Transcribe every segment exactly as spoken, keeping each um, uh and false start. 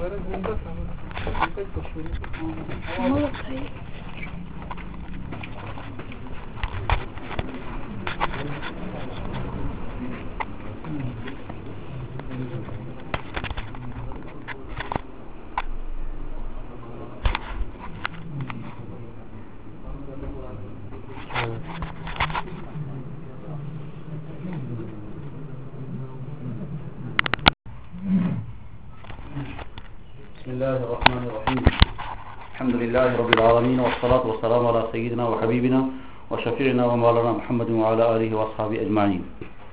بسم الله الرحمن الرحيم الحمد لله رب العالمين والصلاة والسلام على سيدنا وحبيبنا وشفيعنا ومولانا محمد وعلى آله وأصحابه أجمعين.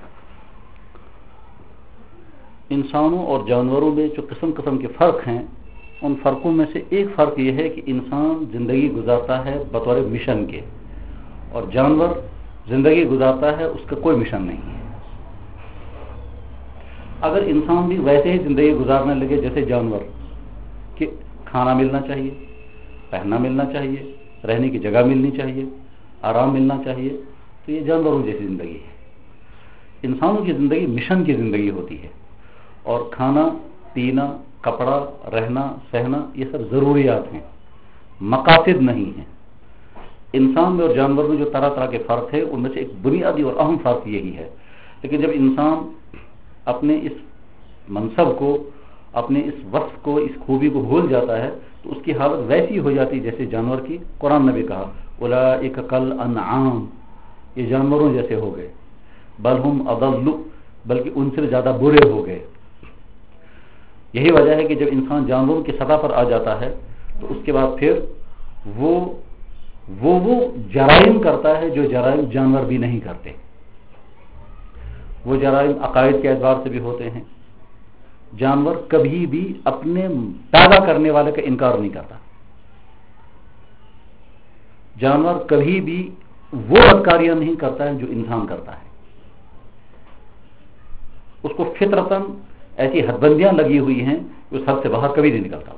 انسانوں اور جانوروں میں جو قسم قسم کے فرق ہیں، ان فرقوں میں سے ایک فرق یہ ہے کہ انسان زندگی گزارتا ہے بطور مشن کے، اور جانور زندگی گزارتا ہے اس کا کوئی مشن نہیں ہے. اگر انسان بھی ویسے ہی زندگی گزارنے لگے جیسے جانور، کہ کھانا ملنا چاہیے، پہننا ملنا چاہیے، رہنے کی جگہ ملنی چاہیے، آرام ملنا چاہیے، تو یہ جانوروں جیسی زندگی ہے. انسانوں کی زندگی مشن کی زندگی ہوتی ہے، اور کھانا پینا، کپڑا، رہنا سہنا یہ سب ضروریات ہیں، مقاصد نہیں ہیں. انسان میں اور جانور میں جو طرح طرح کے فرق ہے، ان میں سے ایک بنیادی اور اہم فرق یہی ہے. لیکن جب انسان اپنے اس منصب کو، اپنے اس وصف کو، اس خوبی کو بھول جاتا ہے تو اس کی حالت ویسی ہو جاتی جیسے جانور کی. قرآن نے بھی کہا اولئک کالانعام، یہ جانوروں جیسے ہو گئے، بل ہم اضل، بلکہ ان سے زیادہ برے ہو گئے. یہی وجہ ہے کہ جب انسان جانوروں کی سطح پر آ جاتا ہے تو اس کے بعد پھر وہ وہ وہ جرائم کرتا ہے جو جرائم جانور بھی نہیں کرتے. وہ جرائم عقائد کے اعتبار سے بھی ہوتے ہیں. جانور کبھی بھی اپنے پیدا کرنے والے کا انکار نہیں کرتا. جانور کبھی بھی وہ بدکاریاں نہیں کرتا ہے جو انسان کرتا ہے. اس کو فطرتاً ایسی حد بندیاں لگی ہوئی ہیں کہ اس حد سے باہر کبھی نہیں نکلتا.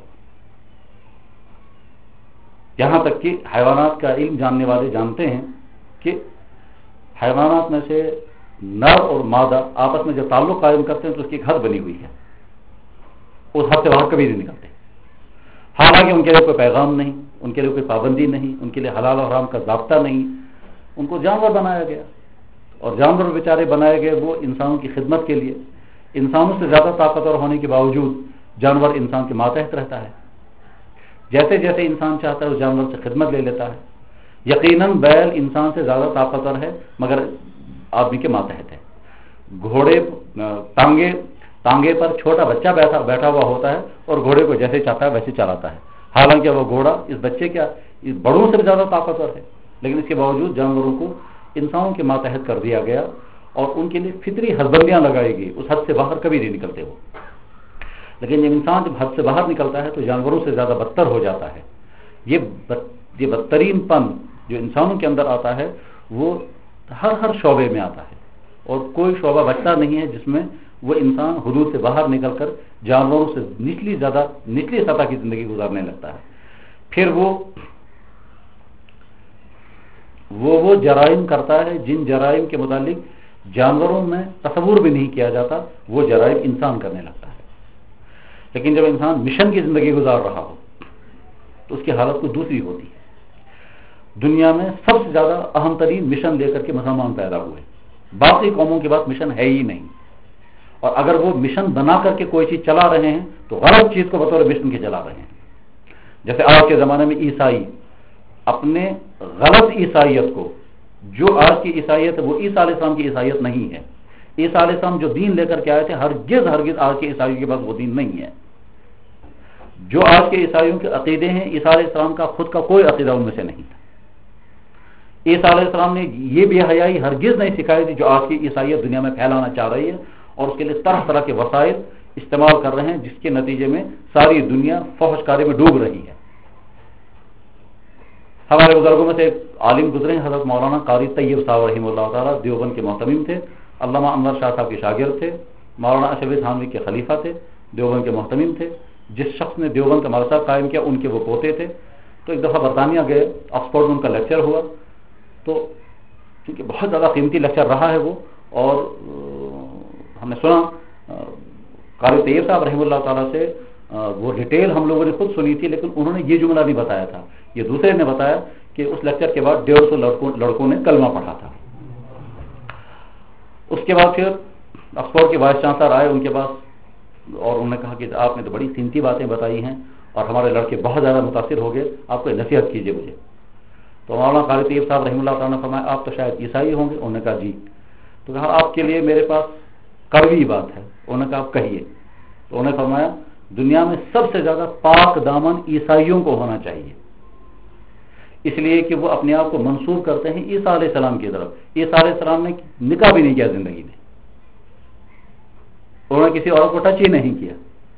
یہاں تک کہ حیوانات کا علم جاننے والے جانتے ہیں کہ حیوانات میں سے نر اور مادہ آپس میں جب تعلق قائم کرتے ہیں تو اس کی ایک حد بنی ہوئی ہے، اس حد سے باہر کبھی نہیں نکلتے. حالانکہ ان کے لیے کوئی پیغام نہیں، ان کے لیے کوئی پابندی نہیں، ان کے لیے حلال و حرام کا ضابطہ نہیں. ان کو جانور بنایا گیا، اور جانور بیچارے بنائے گئے وہ انسانوں کی خدمت کے لیے. انسانوں سے زیادہ طاقتور ہونے کے باوجود جانور انسان کے ماتحت رہتا ہے. جیسے جیسے انسان چاہتا ہے اس جانور سے خدمت لے لیتا ہے. یقیناً بیل انسان سے زیادہ طاقتور ہے مگر آدمی کے ماتحت ہے. گھوڑے ٹانگے ٹانگے پر چھوٹا بچہ بیٹھا بیٹھا ہوا ہوتا ہے اور گھوڑے کو جیسے چاہتا ہے ویسے چلاتا ہے. حالانکہ وہ گھوڑا اس بچے کیا اس بڑوں سے بھی زیادہ طاقتور ہے، لیکن اس کے باوجود جانوروں کو انسانوں کے ماتحت کر دیا گیا اور ان کے لیے فطری حدبندیاں لگائی گئی. اس حد سے باہر کبھی نہیں نکلتے وہ. لیکن جب انسان جب حد سے باہر نکلتا ہے تو جانوروں سے زیادہ بدتر ہو جاتا ہے. یہ یہ بدترین پن جو انسانوں کے اندر آتا ہے وہ ہر ہر شعبے میں آتا ہے، اور کوئی شعبہ بچتا نہیں ہے جس میں وہ انسان حدود سے باہر نکل کر جانوروں سے نچلی زیادہ نچلی سطح کی زندگی گزارنے لگتا ہے. پھر وہ وہ وہ جرائم کرتا ہے جن جرائم کے متعلق جانوروں میں تصور بھی نہیں کیا جاتا، وہ جرائم انسان کرنے لگتا ہے. لیکن جب انسان مشن کی زندگی گزار رہا ہو تو اس کی حالت کچھ دوسری ہوتی ہے. دنیا میں سب سے زیادہ اہم ترین مشن لے کر کے مسلمان پیدا ہوئے. باقی قوموں کے بعد مشن ہے ہی نہیں، اور اگر وہ مشن بنا کر کے کوئی چیز چلا رہے ہیں تو غلط چیز کو بطور مشن کے چلا رہے ہیں. جیسے آج کے زمانے میں عیسائی اپنے غلط عیسائیت کو، جو آج کی عیسائیت ہے وہ عیسیٰ علیہ السلام کی عیسائیت نہیں ہے. عیسیٰ علیہ السلام جو دین لے کر کے آئے تھے ہرگز ہرگز آج کے عیسائیوں کے پاس وہ دین نہیں ہے. جو آج کے عیسائیوں کے عقیدے ہیں عیسیٰ علیہ السلام کا خود کا کوئی عقیدہ ان میں سے نہیں تھا. عیسیٰ علیہ السلام نے یہ بے حیائی ہرگز نہیں سکھائی تھی جو آج کی عیسائیت دنیا میں پھیلانا چاہ رہی ہے، اور اس کے لیے طرح طرح کے وسائل استعمال کر رہے ہیں جس کے نتیجے میں ساری دنیا فحش کاری میں ڈوب رہی ہے. ہمارے بزرگوں میں سے ایک عالم گزرے ہیں حضرت مولانا قاری طیب صاحب رحمہ اللہ تعالیٰ، دیوبند کے محتمم تھے. علامہ انور شاہ صاحب کے شاگرد تھے. مولانا اشرف تھانوی کے خلیفہ تھے، دیوبند کے محتمم تھے. جس شخص نے دیوبند کا مدرسہ قائم کیا ان کے وہ پوتے تھے. تو ایک دفعہ برطانیہ گئے، آکسفورڈ میں ان کا لیکچر ہوا. تو چونکہ بہت زیادہ قیمتی لیکچر رہا ہے وہ، اور ہم نے سنا قاری طیب صاحب رحمہ اللہ تعالیٰ سے وہ ڈیٹیل ہم لوگوں نے خود سنی تھی، لیکن انہوں نے یہ جملہ نہیں بتایا تھا، یہ دوسرے نے بتایا کہ اس لیکچر کے بعد ڈیڑھ سو لڑکوں لڑکوں نے کلمہ پڑھا تھا۔ اس کے بعد پھر آکسفورڈ کے وائس چانسلر آئے ان کے پاس اور انہوں نے کہا کہ آپ نے تو بڑی قیمتی باتیں بتائی ہیں اور ہمارے لڑکے بہت زیادہ متاثر ہو گئے، آپ کوئی نصیحت کیجیے مجھے۔ تو مولانا قاری طیب صاحب رحمہ اللہ تعالیٰ نے فرمایا آپ تو شاید عیسائی ہوں گے؟ انہوں نے کہا جی۔ تو کہا آپ کے لیے میرے پاس کڑوی بات ہے۔ انہوں نے کہا آپ کہیے۔ تو انہوں نے فرمایا دنیا میں سب سے زیادہ پاک دامن عیسائیوں کو ہونا چاہیے، اس لیے کہ وہ اپنے آپ کو منسوب کرتے ہیں عیسیٰ علیہ السلام کی طرف۔ عیسیٰ علیہ السلام نے نکاح بھی نہیں کیا زندگی میں، انہوں نے کسی اور کو ٹچ ہی نہیں کیا،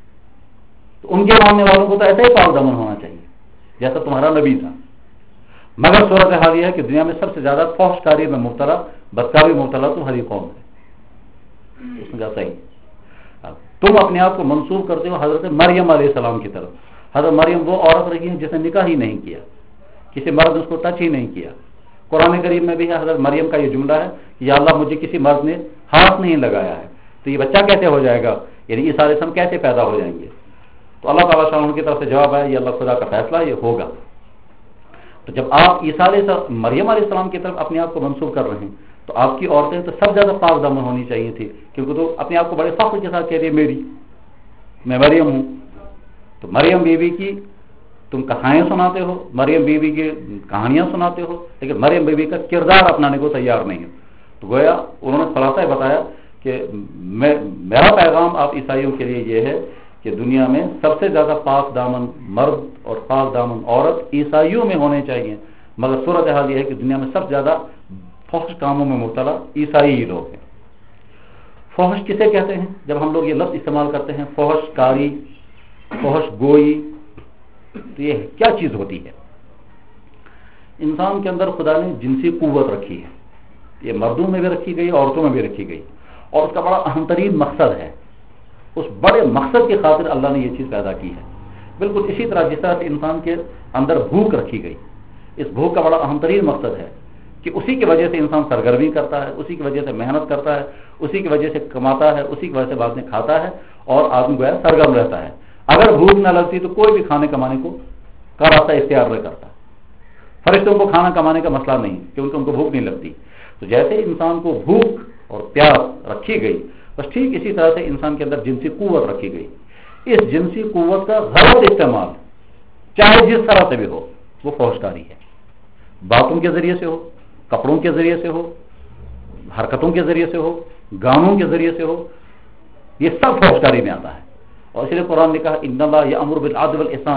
تو ان کے ماننے والوں کو تو ایسا ہی پاک دامن ہونا چاہیے جیسا تمہارا نبی تھا۔ مگر صورت حال یہ ہے کہ دنیا میں سب سے زیادہ فحش کاری میں مبتلا، بدکاری میں مبتلا تمہاری قوم ہے۔ اس نے کہا صحیح، تم اپنے آپ کو منسوب کرتے ہو حضرت مریم علیہ السلام کی طرف۔ حضرت مریم وہ عورت رہی ہے جس نے نکاح ہی نہیں کیا، کسی مرد نے اس کو ٹچ ہی نہیں کیا۔ قرآن کریم میں بھی ہے حضرت مریم کا یہ جملہ ہے کہ یا اللہ مجھے کسی مرد نے ہاتھ نہیں لگایا ہے، تو یہ بچہ کیسے ہو جائے گا، یعنی عیسیٰ علیہ السلام کیسے پیدا ہو جائیں گے؟ تو اللہ تعالیٰ شاہ کی طرف سے جواب آیا یہ اللہ خدا کا فیصلہ، یہ ہوگا۔ تو جب آپ عیسیٰ علیہ السلام مریم علیہ السلام کی طرف اپنے آپ کو منسوب کر رہے ہیں تو آپ کی عورتیں تو سب زیادہ پاک دامن ہونی چاہیے تھی، کیونکہ تو اپنے آپ کو بڑے فخر کے ساتھ کہہ رہی ہے میری میں مریم ہوں۔ تو مریم بیوی کی تم کہانیاں سناتے ہو، مریم بیوی کی کہانیاں سناتے ہو، لیکن مریم بیوی کا کردار اپنانے کو تیار نہیں ہے۔ تو گویا انہوں نے خلاصہ بتایا کہ میں میرا پیغام آپ عیسائیوں کے لیے یہ ہے کہ دنیا میں سب سے زیادہ پاک دامن مرد اور پاک دامن عورت عیسائیوں میں ہونے چاہیے، مگر صورتحال یہ ہے کہ دنیا میں سب سے زیادہ فحش کاموں میں مبتلا عیسائی ہی لوگ ہیں۔ فحش کسے کہتے ہیں؟ جب ہم لوگ یہ لفظ استعمال کرتے ہیں فحش کاری، فحش گوئی، تو یہ کیا چیز ہوتی ہے؟ انسان کے اندر خدا نے جنسی قوت رکھی ہے، یہ مردوں میں بھی رکھی گئی، عورتوں میں بھی رکھی گئی، اور اس کا بڑا اہم ترین مقصد ہے، اس بڑے مقصد کی خاطر اللہ نے یہ چیز پیدا کی ہے۔ بالکل اسی طرح جس طرح سے انسان کے اندر بھوک رکھی گئی، اس بھوک کا بڑا اہم ترین مقصد ہے کہ اسی کی وجہ سے انسان سرگرمی کرتا ہے، اسی کی وجہ سے محنت کرتا ہے، اسی کی وجہ سے کماتا ہے، اسی کی وجہ سے بعد میں کھاتا ہے اور آدمی گویا سرگرم رہتا ہے۔ اگر بھوک نہ لگتی تو کوئی بھی کھانے کمانے کو کا راستہ اختیار نہ کرتا۔ فرشتوں کو کھانا کمانے کا مسئلہ نہیں کیونکہ ان کو بھوک نہیں لگتی۔ تو جیسے انسان کو بھوک اور پیاس رکھی گئی، بس ٹھیک اسی طرح سے انسان کے اندر جنسی قوت رکھی گئی۔ اس جنسی قوت کا غلط استعمال چاہے جس طرح سے بھی ہو وہ فحشکاری ہے، باتوں کے ذریعے سے ہو، کپڑوں کے ذریعے سے ہو، حرکتوں کے ذریعے سے ہو، گانوں کے ذریعے سے ہو، یہ سب فحشکاری میں آتا ہے۔ اور اس لیے قرآن نے کہا ان اللہ یأمر بالعدل والاحسان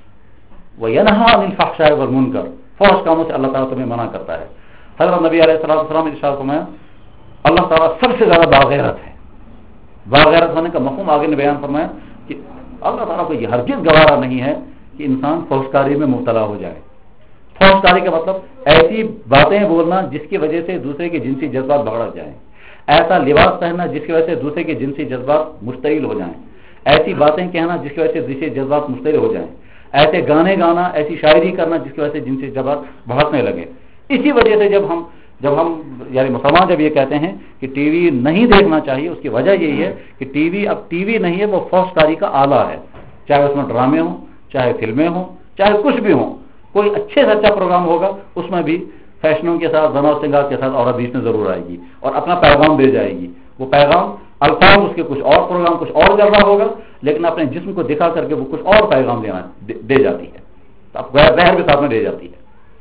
وینہی عن الفحشاء والمنکر، فحش کاموں سے اللہ تعالیٰ تمہیں منع کرتا ہے۔ حضرت نبی علیہ الصلوۃ والسلام نے ارشاد فرمایا اللہ تعالیٰ سب سے زیادہ باغیرت ہے۔ باغیرت ہونے کا مفہوم آگے نے بیان فرمایا کہ اللہ تعالیٰ کو یہ ہرگز گوارا نہیں ہے کہ انسان فحشکاری میں مبتلا ہو جائے۔ فحشکاری کا مطلب ایسی باتیں بولنا جس کی وجہ سے دوسرے کے جنسی جذبات بگڑ جائیں، ایسا لباس پہننا جس کی وجہ سے دوسرے کے جنسی جذبات مشتعل ہو جائیں، ایسی باتیں کہنا جس کی وجہ سے جنسی جذبات مشتعل ہو جائیں، ایسے گانے گانا، ایسی شاعری کرنا جس کی وجہ سے جنسی جذبات بھڑکنے لگے۔ اسی وجہ سے جب ہم جب ہم یعنی مسلمان جب یہ کہتے ہیں کہ ٹی وی نہیں دیکھنا چاہیے، اس کی وجہ یہی ہے کہ ٹی وی اب ٹی وی نہیں ہے، وہ فحشکاری کا آلہ ہے، چاہے اس میں ڈرامے ہوں، چاہے فلمیں ہوں، چاہے کچھ بھی ہوں۔ کوئی اچھے سے اچھا پروگرام ہوگا اس میں بھی فیشنوں کے ساتھ، زنا و سنگار کے ساتھ عورت بیچ میں ضرور آئے گی اور اپنا پیغام دے جائے گی۔ وہ پیغام الفاظ اس کے کچھ اور، پروگرام کچھ اور چل رہا ہوگا، لیکن اپنے جسم کو دکھا کر کے وہ کچھ اور پیغام دینا دے جاتی ہے، اب زہر بھی ساتھ میں دے جاتی ہے۔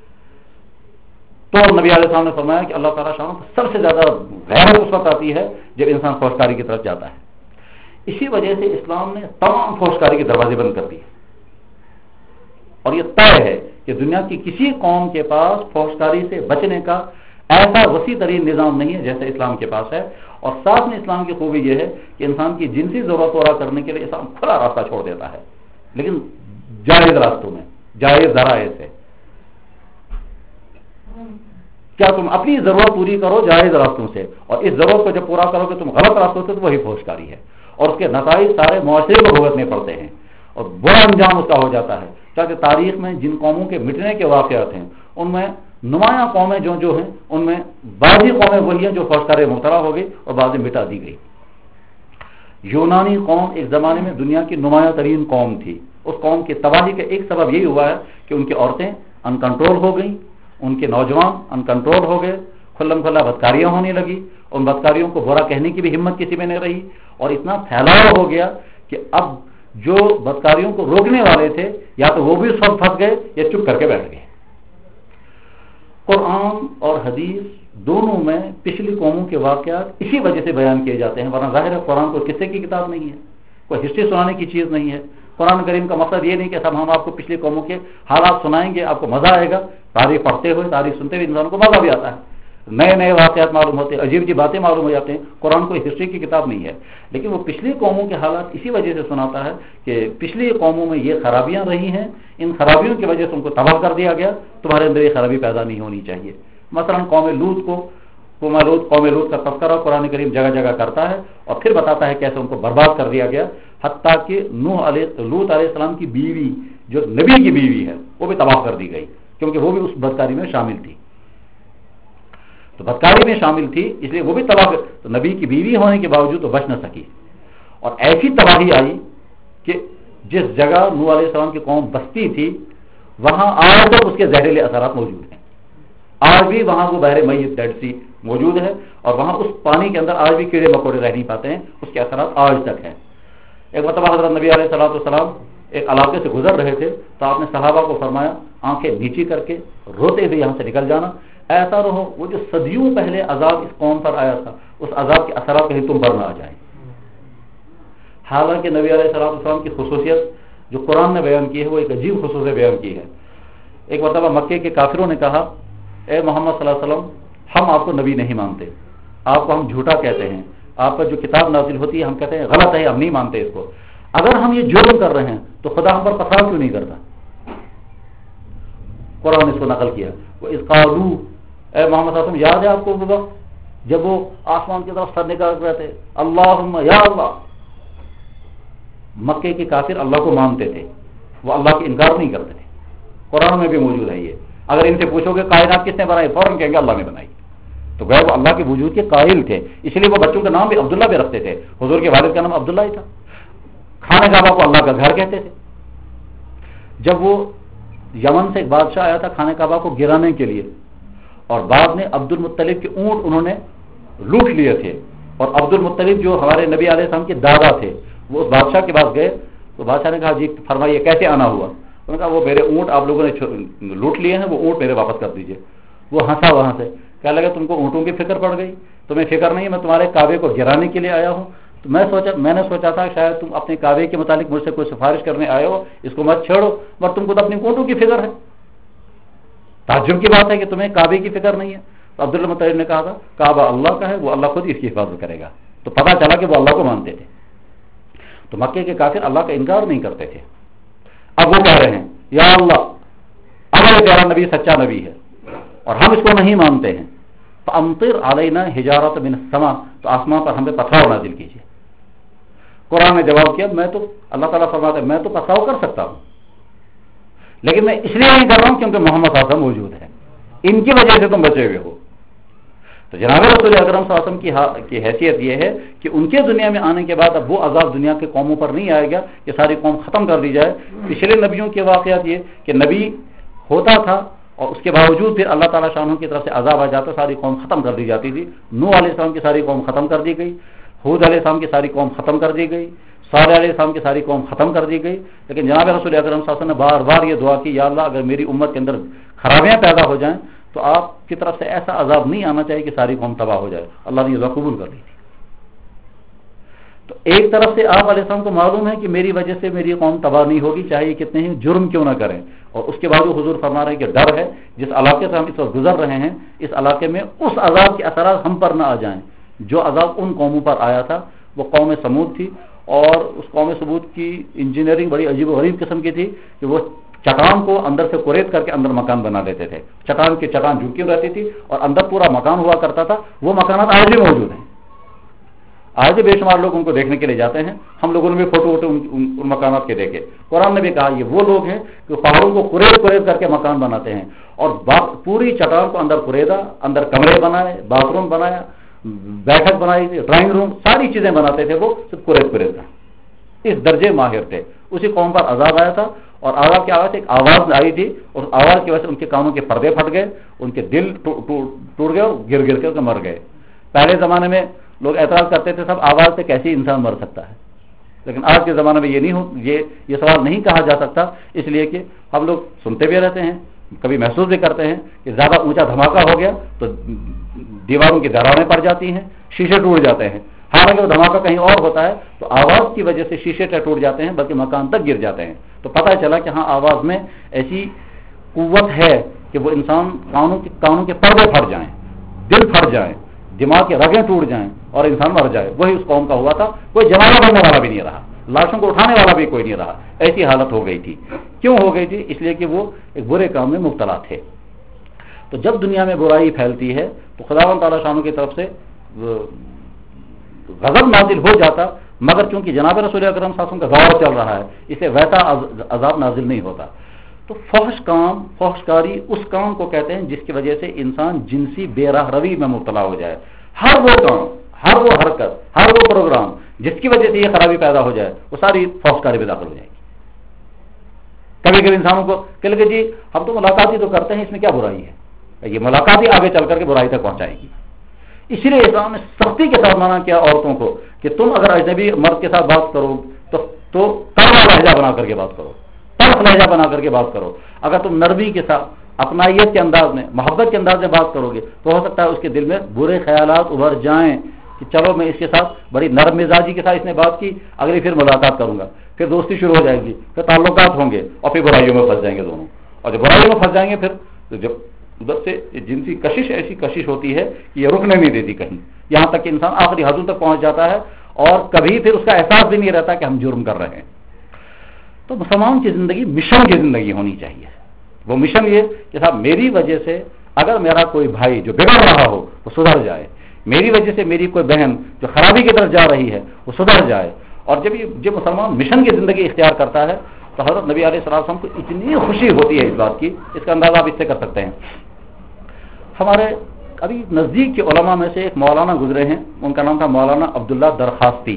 تو نبی علیہ السلام نے فرمایا کہ اللہ تعالیٰ شان سب سے زیادہ غیرت اس وقت آتی ہے جب انسان فحشکاری کی طرف جاتا ہے۔ اسی وجہ سے اسلام نے تمام فحشکاری کے دروازے بند کر دیے، اور یہ طے ہے کہ دنیا کی کسی قوم کے پاس فحشکاری سے بچنے کا ایسا وسیع ترین نظام نہیں ہے جیسے اسلام کے پاس ہے۔ اور ساتھ میں اسلام کی خوبی یہ ہے کہ انسان کی جنسی ضرورت پورا کرنے کے لیے اسلام کھلا راستہ چھوڑ دیتا ہے، لیکن جائز راستوں میں، جائز ذرائع سے۔ کیا تم اپنی ضرورت پوری کرو جائز راستوں سے، اور اس ضرورت کو جب پورا کرو کہ تم غلط راستوں سے، تو وہی فحشکاری ہے، اور اس کے نتائج سارے معاشرے کو بھگتنے پڑتے ہیں اور برا انجام اس کا ہو جاتا ہے۔ تاکہ تاریخ میں جن قوموں کے مٹنے کے واقعات ہیں ان میں نمایاں قومیں جو جو ہیں ان میں بعضی قومیں وہی ہیں جو فحشکاری میں مبتلا ہو گئی اور بعضیں مٹا دی گئی۔ یونانی قوم ایک زمانے میں دنیا کی نمایاں ترین قوم تھی. اس قوم کی تباہی کا ایک سبب یہی ہوا ہے کہ ان کی عورتیں ان کنٹرول ہو گئیں, ان کے نوجوان ان کنٹرول ہو گئے, کھلم کھلا بدکاریاں ہونے لگی. ان بدکاریوں کو برا کہنے کی بھی ہمت کسی میں نہیں رہی, اور اتنا پھیلاؤ ہو گیا کہ اب جو بدکاریوں کو روکنے والے تھے یا تو وہ بھی اس وقت پھنس گئے یا چپ کر کے بیٹھ گئے. قرآن اور حدیث دونوں میں پچھلی قوموں کے واقعات اسی وجہ سے بیان کیے جاتے ہیں, ورنہ ظاہر ہے قرآن کوئی قصے کی کتاب نہیں ہے, کوئی ہسٹری سنانے کی چیز نہیں ہے. قرآن کریم کا مقصد یہ نہیں کہ سب ہم آپ کو پچھلی قوموں کے حالات سنائیں گے, آپ کو مزہ آئے گا. تاریخ پڑھتے ہوئے, تاریخ سنتے ہوئے انسان کو مزہ بھی آتا ہے, نئے نئے واقعات معلوم ہوتے ہیں, عجیب عجیب باتیں معلوم ہو جاتے ہیں. قرآن کوئی ہسٹری کی کتاب نہیں ہے, لیکن وہ پچھلی قوموں کے حالات اسی وجہ سے سناتا ہے کہ پچھلی قوموں میں یہ خرابیاں رہی ہیں, ان خرابیوں کی وجہ سے ان کو تباہ کر دیا گیا, تمہارے اندر یہ خرابی پیدا نہیں ہونی چاہیے. مثلا قوم لوط کو قوم لوط قوم لوط کا تذکرہ قرآن کریم جگہ جگہ کرتا ہے اور پھر بتاتا ہے کیسے ان کو برباد کر دیا گیا, حتیٰ کہ نوح علیہ لوط علیہ السلام کی بیوی جو نبی کی بیوی ہے وہ بھی تباہ کر دی گئی, کیونکہ وہ بھی اس بدکاری میں شامل تھی. تو بدکاری میں شامل تھی اس لیے وہ بھی تباہ, تو نبی کی بیوی ہونے کے باوجود تو بچ نہ سکی. اور ایسی تباہی آئی کہ جس جگہ نوح علیہ السلام کی قوم بستی تھی وہاں آج تک اس کے زہریلے اثرات موجود ہیں. آج بھی وہاں وہ بحر میت ڈیڈ سی موجود ہے, اور وہاں اس پانی کے اندر آج بھی کیڑے مکوڑے رہ نہیں پاتے ہیں, اس کے اثرات آج تک ہیں. ایک مرتبہ حضرت نبی علیہ الصلوۃ والسلام ایک علاقے سے گزر رہے تھے تو آپ نے صحابہ کو فرمایا آنکھیں نیچی کر کے روتے ہوئے یہاں سے نکل جانا, ایسا رہو وہ جو صدیوں پہلے عذاب اس قوم پر آیا تھا اس عذاب کے اثرات کہیں تم پر نہ آ جائیں. حالانکہ نبی علیہ الصلوۃ والسلام کی خصوصیت جو قرآن نے بیان کی ہے وہ ایک عجیب خصوصیت بیان کی ہے. ایک مرتبہ مکے کے کافروں نے کہا اے محمد صلی اللہ علیہ وسلم ہم آپ کو نبی نہیں مانتے, آپ کو ہم جھوٹا کہتے ہیں, آپ پر جو کتاب نازل ہوتی ہے ہم کہتے ہیں غلط ہے, ہم نہیں مانتے اس کو. اگر ہم یہ جرم کر رہے ہیں تو خدا ہم پر پتھراؤ کیوں نہیں کرتا؟ قرآن نے اس کو نقل کیا. وہ اس قالو اے محمد صلی اللہ علیہ وسلم یاد ہے آپ کو وہ وقت جب وہ آسمان کی طرف سر نکال رہے تھے اللہم یا اللہ. مکے کے کافر اللہ کو مانتے تھے, وہ اللہ کا انکار نہیں کرتے تھے. قرآن میں بھی موجود ہے یہ. اگر ان سے پوچھو کہ کائنات کس نے بنائی فوراً کہیں گے اللہ نے بنائی. تو گئے وہ اللہ کے وجود کے قائل تھے, اس لیے وہ بچوں کا نام بھی عبداللہ بھی رکھتے تھے. حضور کے والد کا نام عبداللہ ہی تھا. خانہ کعبہ کو اللہ کا گھر کہتے تھے. جب وہ یمن سے ایک بادشاہ آیا تھا خانہ کعبہ کو گرانے کے لیے, اور بعد میں عبد المطلب کے اونٹ انہوں نے لوٹ لیے تھے, اور عبد المطلب جو ہمارے نبی علیہ السلام کے دادا تھے وہ اس بادشاہ کے پاس گئے تو بادشاہ نے کہا جی فرمائیے کیسے آنا ہوا؟ انہوں نے کہا وہ میرے اونٹ آپ لوگوں نے لوٹ لیے ہیں, وہ اونٹ میرے واپس کر دیجئے. وہ ہنسا وہاں سے, کہنے لگا تم کو اونٹوں کی فکر پڑ گئی, تمہیں فکر نہیں, میں تمہارے کعبے کو گرانے کے لیے آیا ہوں. تو میں سوچا میں نے سوچا تھا شاید تم اپنے کعبے کے متعلق مجھ سے کوئی سفارش کرنے آئے ہو, اس کو مت چھیڑو, بٹ تم کو تو اپنی اونٹوں کی فکر ہے. تعجب کی بات ہے کہ تمہیں کعبے کی فکر نہیں ہے. تو عبد المطلب نے کہا تھا کعبہ اللہ کا ہے, وہ اللہ خود اس کی حفاظت کرے گا. تو پتہ چلا کہ وہ اللہ کو مانتے تھے. تو مکے کے کافر اللہ کا انکار نہیں کرتے تھے. اب وہ کہہ رہے ہیں یا اللہ ہمارا پیارا نبی سچا نبی ہے اور ہم اس کو نہیں مانتے ہیں, فامطر علینا حجارۃ من السماء, تو آسمان پر ہمیں پتھراؤ نازل کیجیے. قرآن نے جواب کیا میں تو اللہ تعالیٰ فرماتا ہے میں تو پتھراؤ کر سکتا ہوں, لیکن میں اس لیے نہیں کر رہا ہوں کیونکہ محمد صلی اللہ علیہ وسلم موجود ہے, ان کی وجہ سے تم بچے ہوئے ہو. تو جناب رسول اکرم صلی اللہ علیہ وسلم کی حیثیت یہ ہے کہ ان کے دنیا میں آنے کے بعد اب وہ عذاب دنیا کے قوموں پر نہیں آئے گا کہ ساری قوم ختم کر دی جائے. پچھلے نبیوں کے واقعات یہ کہ نبی ہوتا تھا اور اس کے باوجود پھر اللہ تعالیٰ شانوں کی طرف سے عذاب آ جاتا, ساری قوم ختم کر دی جاتی تھی. نوح علیہ السلام کی ساری قوم ختم کر دی گئی, ہود علیہ السلام کی ساری قوم ختم کر دی گئی, صالح علیہ السلام کی ساری قوم ختم کر دی گئی. لیکن جناب رسول اکرم صلی اللہ علیہ وسلم نے بار بار یہ دعا کی یا اللہ اگر میری امت کے اندر خرابیاں پیدا ہو جائیں تو آپ کی طرف سے ایسا عذاب نہیں آنا چاہیے کہ ساری قوم تباہ ہو جائے. اللہ نے یہ دعا قبول کر لی تھی. تو ایک طرف سے آپ علیہ السلام کو معلوم ہے کہ میری وجہ سے میری قوم تباہ نہیں ہوگی چاہے یہ کتنے ہی جرم کیوں نہ کریں, اور اس کے بعد حضور فرما رہے ہیں کہ ڈر ہے جس علاقے سے ہم اس وقت گزر رہے ہیں اس علاقے میں اس عذاب کے اثرات ہم پر نہ آ جائیں جو عذاب ان قوموں پر آیا تھا. وہ قوم سمود تھی, اور اس قوم سمود کی انجینئرنگ بڑی عجیب و غریب قسم کی تھی کہ وہ چٹان کو اندر سے کوریت کر کے اندر مکان بنا لیتے تھے. چٹان کی چٹان جھکی رہتی تھی اور اندر پورا مکان ہوا کرتا تھا. وہ مکانات آج بھی موجود ہیں, آج بھی بے شمار لوگ ان کو دیکھنے کے لیے جاتے ہیں. ہم لوگوں نے بھی فوٹو ووٹو ان مکانات کے دیکھے. قرآن نے بھی کہا یہ وہ لوگ ہیں کہ پہاڑوں کو کوریت کوریت کر کے مکان بناتے ہیں, اور پوری چٹان کو اندر کوریدا, اندر کمرے بنائے, باتھ روم بنایا, بیٹھک بنائی تھی, ڈرائنگ روم, ساری چیزیں بناتے تھے, وہ صرف قریش قریش تھا, اس درجے ماہر تھے. اسی قوم پر عذاب آیا تھا, اور عذاب کی آواز ایک آواز آئی تھی, اور اس آواز کی وجہ سے ان کے کانوں کے پردے پھٹ گئے, ان کے دل ٹوٹ گئے اور گر گر کے مر گئے. پہلے زمانے میں لوگ اعتراض کرتے تھے سب آواز سے کیسے انسان مر سکتا ہے, لیکن آج کے زمانے میں یہ نہیں ہو یہ یہ سوال نہیں کہا جا سکتا, اس لیے کہ ہم لوگ سنتے بھی رہتے ہیں, کبھی محسوس بھی کرتے ہیں کہ زیادہ اونچا دھماکہ ہو گیا تو دیواروں کی دراریں پڑ جاتی ہیں, شیشے ٹوٹ جاتے ہیں. حالانکہ وہ دھماکہ کہیں اور ہوتا ہے تو آواز کی وجہ سے شیشے ٹوٹ جاتے ہیں, بلکہ مکان تک گر جاتے ہیں. تو پتہ چلا کہ ہاں آواز میں ایسی قوت ہے کہ وہ انسان کانوں کے کانوں کے پردے پھٹ جائیں, دل پھٹ جائیں, دماغ کے رگیں ٹوٹ جائیں اور انسان مر جائے. وہی اس قوم کا ہوا تھا, کوئی جنازہ بننے والا بھی نہیں رہا, لاشوں کو اٹھانے والا بھی کوئی نہیں رہا. ایسی حالت ہو گئی تھی. کیوں ہو گئی تھی؟ اس لیے کہ وہ ایک برے کام میں مبتلا تھے. تو جب دنیا میں برائی پھیلتی ہے تو خداوند تعالیٰ شانوں کی طرف سے غضب نازل ہو جاتا, مگر چونکہ جناب رسول اکرم صلی اللہ علیہ وسلم کا دور چل رہا ہے اس سے ویسا عذاب نازل نہیں ہوتا. تو فحش کام, فحش کاری اس کام کو کہتے ہیں جس کی وجہ سے انسان جنسی بے راہ روی میں مبتلا ہو جائے. ہر وہ کام, ہر وہ حرکت, ہر وہ پروگرام جس کی وجہ سے یہ خرابی پیدا ہو جائے وہ ساری فحش کاری میں داخل ہو جائے گی. کبھی کبھی انسانوں کو کہ لگے جی ہم تو ملاقات ہی تو کرتے ہیں, اس میں کیا برائی ہے, یہ ملاقات ہی آگے چل کر کے برائی تک پہنچائے گی. اسی لیے اسلام نے سختی کے ساتھ منع کیا عورتوں کو کہ تم اگر اجنبی مرد کے ساتھ بات کرو تو تو کڑوا لہجہ بنا کر کے بات کرو, تلخ لہجہ بنا کر کے بات کرو. اگر تم نرمی کے ساتھ, اپنائیت کے انداز میں, محبت کے انداز میں بات کرو گے تو ہو سکتا ہے اس کے دل میں برے خیالات ابھر جائیں کہ چلو میں اس کے ساتھ بڑی نرم مزاجی کے ساتھ اس نے بات کی, اگلی پھر ملاقات کروں گا, پھر دوستی شروع ہو جائے گی, پھر تعلقات ہوں گے اور پھر برائیوں میں پھنس جائیں گے دونوں. اور جب برائیوں میں پھنس جائیں گے پھر جب ادھر سے جنسی کشش ایسی کشش ہوتی ہے کہ یہ رکنے نہیں دیتی کہیں, یہاں تک کہ انسان آخری حدوں تک پہنچ جاتا ہے اور کبھی پھر اس کا احساس بھی نہیں رہتا کہ ہم جرم کر رہے ہیں. تو مسلمان کی زندگی مشن کی زندگی ہونی چاہیے. وہ مشن یہ کہ صاحب میری وجہ سے اگر میرا کوئی بھائی جو بگڑ رہا ہو وہ سدھر جائے, میری وجہ سے میری کوئی بہن جو خرابی کی طرف جا رہی ہے وہ سدھر جائے. اور جب یہ جب مسلمان مشن کی زندگی اختیار کرتا ہے تو حضرت نبی علیہ الصلوۃ والسلام کو اتنی خوشی ہوتی ہے اس بات کی, اس کا اندازہ آپ اس سے کر سکتے ہیں. ہمارے ابھی نزدیک کے علماء میں سے ایک مولانا گزرے ہیں, ان کا نام تھا مولانا عبداللہ درخواستی.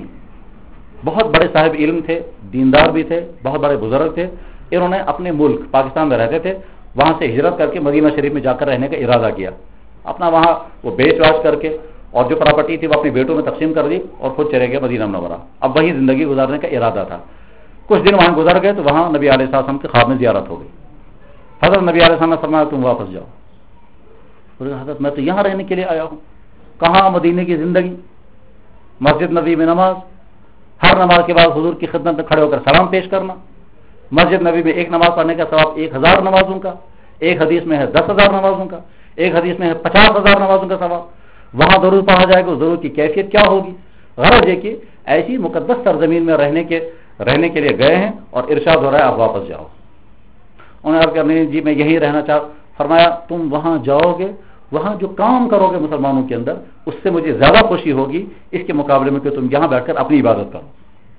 بہت بڑے صاحب علم تھے, دیندار بھی تھے, بہت بڑے بزرگ تھے. انہوں نے اپنے ملک پاکستان میں رہتے تھے, وہاں سے ہجرت کر کے مدینہ شریف میں جا کر رہنے کا ارادہ کیا. اپنا وہاں وہ بیچ واچ کر کے اور جو پراپرٹی تھی وہ اپنے بیٹوں میں تقسیم کر دی اور خود چلے گئے مدینہ منورہ. اب وہی زندگی گزارنے کا ارادہ تھا. کچھ دن وہاں گزر گئے تو وہاں نبی علیہ السلام کے خواب میں زیارت ہو گئی. حضرت نبی علیہ السلام نے فرمایا تم واپس جاؤ. حضرت میں تو یہاں رہنے کے لیے آیا ہوں. کہاں مدینے کی زندگی, مسجد نبی میں نماز, ہر نماز کے بعد حضور کی خدمت میں کھڑے ہو کر سلام پیش کرنا, مسجد نبی میں ایک نماز پڑھنے کا ثواب ایک ہزار نمازوں کا, ایک حدیث میں ہے دس ہزار نمازوں کا, ایک حدیث میں ہے پچاس ہزار نمازوں کا ثواب. وہاں درود پڑھا جائے گا, درود کی کیفیت کیا ہوگی. غرض یہ کہ ایسی مقدس سرزمین میں رہنے کے رہنے کے لیے گئے ہیں اور ارشاد ہو رہا ہے آپ واپس جاؤ. انہوں نے کہا نہیں جی میں یہیں رہنا چاہ. فرمایا تم وہاں جاؤ گے, وہاں جو کام کرو گے مسلمانوں کے اندر اس سے مجھے زیادہ خوشی ہوگی اس کے مقابلے میں کہ تم یہاں بیٹھ کر اپنی عبادت کرو.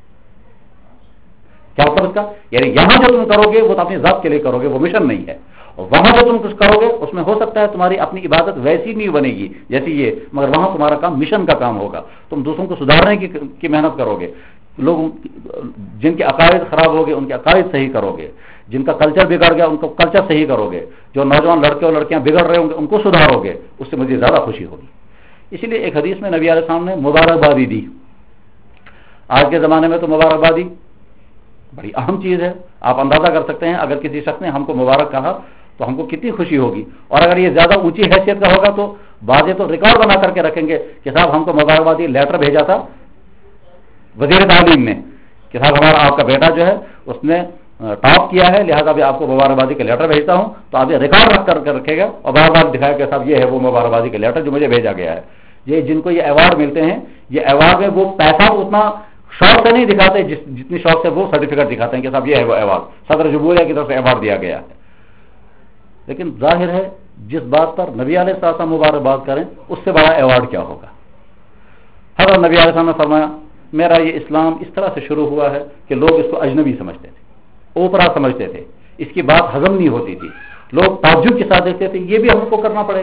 کیا مطلب اس کا؟ یعنی یہاں جو تم کرو گے وہ تو اپنی ذات کے لیے کرو گے, وہ مشن نہیں ہے. اور وہاں جو تم کچھ کرو گے اس میں ہو سکتا ہے تمہاری اپنی عبادت ویسی نہیں بنے گی جیسی یہ, مگر وہاں تمہارا کام مشن کا کام ہوگا. تم دوسروں کو سدھارنے کی, کی محنت کرو گے. لوگ جن کے عقائد خراب ہو گئے ان کے عقائد صحیح کرو گے, جن کا کلچر بگڑ گیا ان کو کلچر صحیح کرو گے, جو نوجوان لڑکے اور لڑکیاں بگڑ رہے ہوں گے ان کو سدھارو گے. اس سے مجھے زیادہ خوشی ہوگی. اسی لیے ایک حدیث میں نبی علیہ السلام نے مبارکبادی دی. آج کے زمانے میں تو مبارکبادی بڑی اہم چیز ہے. آپ اندازہ کر سکتے ہیں اگر کسی شخص نے ہم کو مبارک کہا تو ہم کو کتنی خوشی ہوگی. اور اگر یہ زیادہ اونچی حیثیت کا ہوگا تو بعضے تو ریکارڈ بنا کر کے رکھیں گے کہ صاحب ہم کو مبارکبادی لیٹر بھیجا تھا وزیر تعلیم نے کہ صاحب ہمارا آپ کا بیٹا جو ہے اس نے ٹاپ کیا ہے, لہٰذا بھی آپ کو مبارکبادی کا لیٹر بھیجتا ہوں. تو آپ یہ ریکارڈ رکھ کر کے رکھے گا اور بار بار دکھائے کہ صاحب یہ ہے وہ مبارکبادی کا لیٹر جو مجھے بھیجا گیا ہے. یہ جن کو یہ ایوارڈ ملتے ہیں, یہ ایوارڈ میں وہ پیسہ اتنا شوق سے نہیں دکھاتے جس جتنی شوق سے وہ سرٹیفکیٹ دکھاتے ہیں کہ صاحب یہ ہے وہ ایوارڈ, صدر جمہوریہ کی طرف سے ایوارڈ دیا گیا ہے. لیکن ظاہر ہے جس بات پر نبی علیہ السلام مبارکباد کریں اس سے بڑا ایوارڈ کیا ہوگا. حضرت نبی علیہ السلام نے فرمایا میرا یہ اسلام اس طرح سے شروع ہوا ہے کہ لوگ اس کو اجنبی سمجھتے تھے, اوپرا سمجھتے تھے, اس کی بات ہضم نہیں ہوتی تھی, لوگ تعجب کے ساتھ دیکھتے تھے یہ بھی ہم کو کرنا پڑے گا,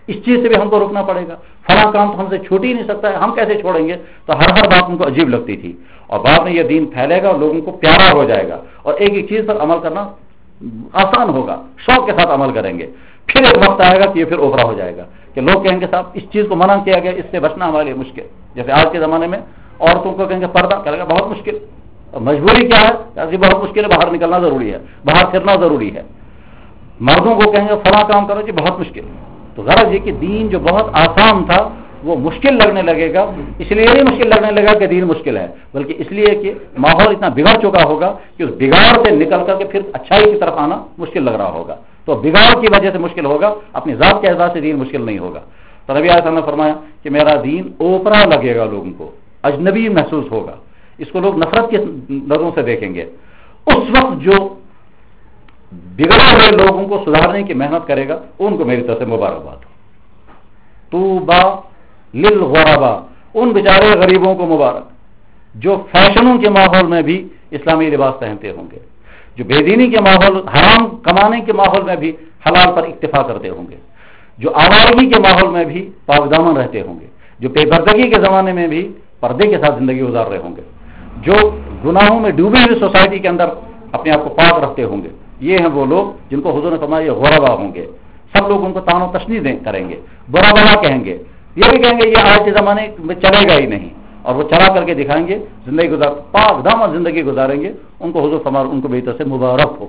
اس چیز سے بھی ہم کو رکنا پڑے گا، فلاں کام تو ہم سے چھوٹ ہی نہیں سکتا ہے، ہم کیسے چھوڑیں گے؟ تو ہر ہر بات ان کو عجیب لگتی تھی، اور بعد میں یہ دین پھیلے گا اور لوگوں کو پیارا ہو جائے گا اور ایک ایک چیز پر عمل کرنا آسان ہوگا، شوق کے ساتھ عمل کریں گے۔ پھر ایک وقت آئے گا کہ یہ پھر اوپرا ہو جائے گا کہ لوگ کہیں گے صاحب اس چیز کو منع کیا گیا، اس سے بچنا ہمارے لیے مشکل، جیسے آج کے زمانے میں عورتوں کو کہیں گے پردہ، کہے گا بہت مشکل، مجبوری کیا ہے کہ بہت مشکل ہے، باہر نکلنا ضروری ہے، باہر پھرنا ضروری ہے۔ مردوں کو کہیں گے فلاں کام کرو جی بہت مشکل۔ تو غرض یہ کہ دین جو بہت آسان تھا وہ مشکل لگنے لگے گا، اس لیے نہیں مشکل لگنے لگا کہ دین مشکل ہے، بلکہ اس لیے کہ ماحول اتنا بگڑ چکا ہوگا کہ اس بگاڑ سے نکل کر کے پھر اچھائی کی طرف آنا مشکل لگ رہا ہوگا، تو بگاڑ کی وجہ سے مشکل ہوگا، اپنی ذات کے اعزاز سے دین مشکل نہیں ہوگا۔ تو نبی علیہ السلام نے فرمایا کہ میرا دین اوپرا لگے گا، لوگوں کو اجنبی محسوس ہوگا، اس کو لوگ نفرت کی نظروں سے دیکھیں گے۔ اس وقت جو بگڑے ہوئے لوگوں کو سدھارنے کی محنت کرے گا ان کو میری طرف سے مبارکباد ہو۔ طوبی للغربا، ان بیچارے غریبوں کو مبارک جو فیشنوں کے ماحول میں بھی اسلامی لباس پہنتے ہوں گے، جو بے دینی کے ماحول، حرام کمانے کے ماحول میں بھی حلال پر اکتفا کرتے ہوں گے، جو آوارگی کے ماحول میں بھی پاک دامن رہتے ہوں گے، جو بے پردگی کے زمانے میں بھی پردے کے ساتھ زندگی گزار رہے ہوں گے، جو گناہوں میں ڈوبی ہوئی سوسائٹی کے اندر اپنے آپ کو پاک رکھتے ہوں گے، یہ ہیں وہ لوگ جن کو حضور نے فرمایا یہ غربا ہوں گے۔ سب لوگ ان کو تان و تشنیع کریں گے، برا بلا کہیں گے، یہ بھی کہیں گے یہ آج کے زمانے میں چلے گا ہی نہیں، اور وہ چلا کر کے دکھائیں گے، زندگی گزار پاک دامن زندگی گزاریں گے، ان کو حضور فرمایا ان کو میری طرف سے مبارک ہو۔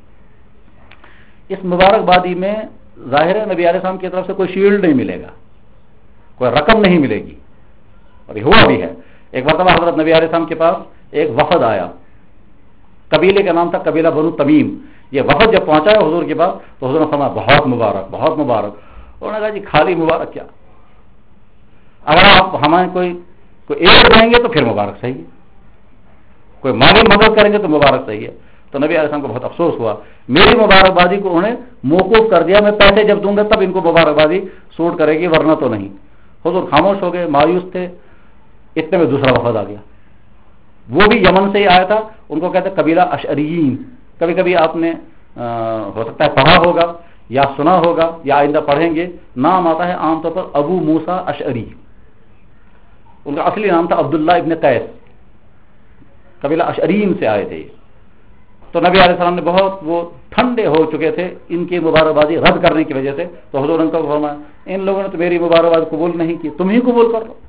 اس مبارکبادی میں ظاہر ہے نبی علیہ السلام کی طرف سے کوئی شیلڈ نہیں ملے گا، کوئی رقم نہیں ملے گی، اور یہ ہوا بھی ہے۔ ایک مرتبہ حضرت نبی علیہ السلام کے پاس ایک وفد آیا، قبیلے کا نام تھا قبیلہ بنو تمیم۔ یہ وفد جب پہنچا ہے حضور کے پاس تو حضور نے فرمایا بہت مبارک بہت مبارک۔ انہوں نے کہا جی خالی مبارک کیا، اگر آپ ہمیں کوئی کوئی ایڈ دیں گے تو پھر مبارک صحیح ہے، کوئی مالی مدد کریں گے تو مبارک صحیح ہے۔ تو نبی علیہ السلام کو بہت افسوس ہوا، میری مبارکبادی کو انہوں نے موقوف کر دیا، میں پیسے جب دوں گا تب ان کو مبارکبادی سوٹ کرے گی ورنہ تو نہیں۔ حضور خاموش ہو گئے، مایوس تھے۔ اتنے میں دوسرا وفد آ گیا، وہ بھی یمن سے ہی آیا تھا، ان کو کہتے ہیں قبیلہ اشعریین۔ کبھی کبھی آپ نے ہو سکتا ہے پڑھا ہوگا یا سنا ہوگا یا آئندہ پڑھیں گے، نام آتا ہے عام طور پر ابو موسیٰ اشعری، ان کا اصلی نام تھا عبداللہ ابن قیس، قبیلہ اشعریین سے آئے تھے۔ تو نبی علیہ السلام نے بہت وہ ٹھنڈے ہو چکے تھے ان کی مبارکبادی رد کرنے کی وجہ سے، تو حضور نے کو فرمایا ان لوگوں نے تو میری مبارکباد قبول نہیں کی، تم ہی قبول کر لو،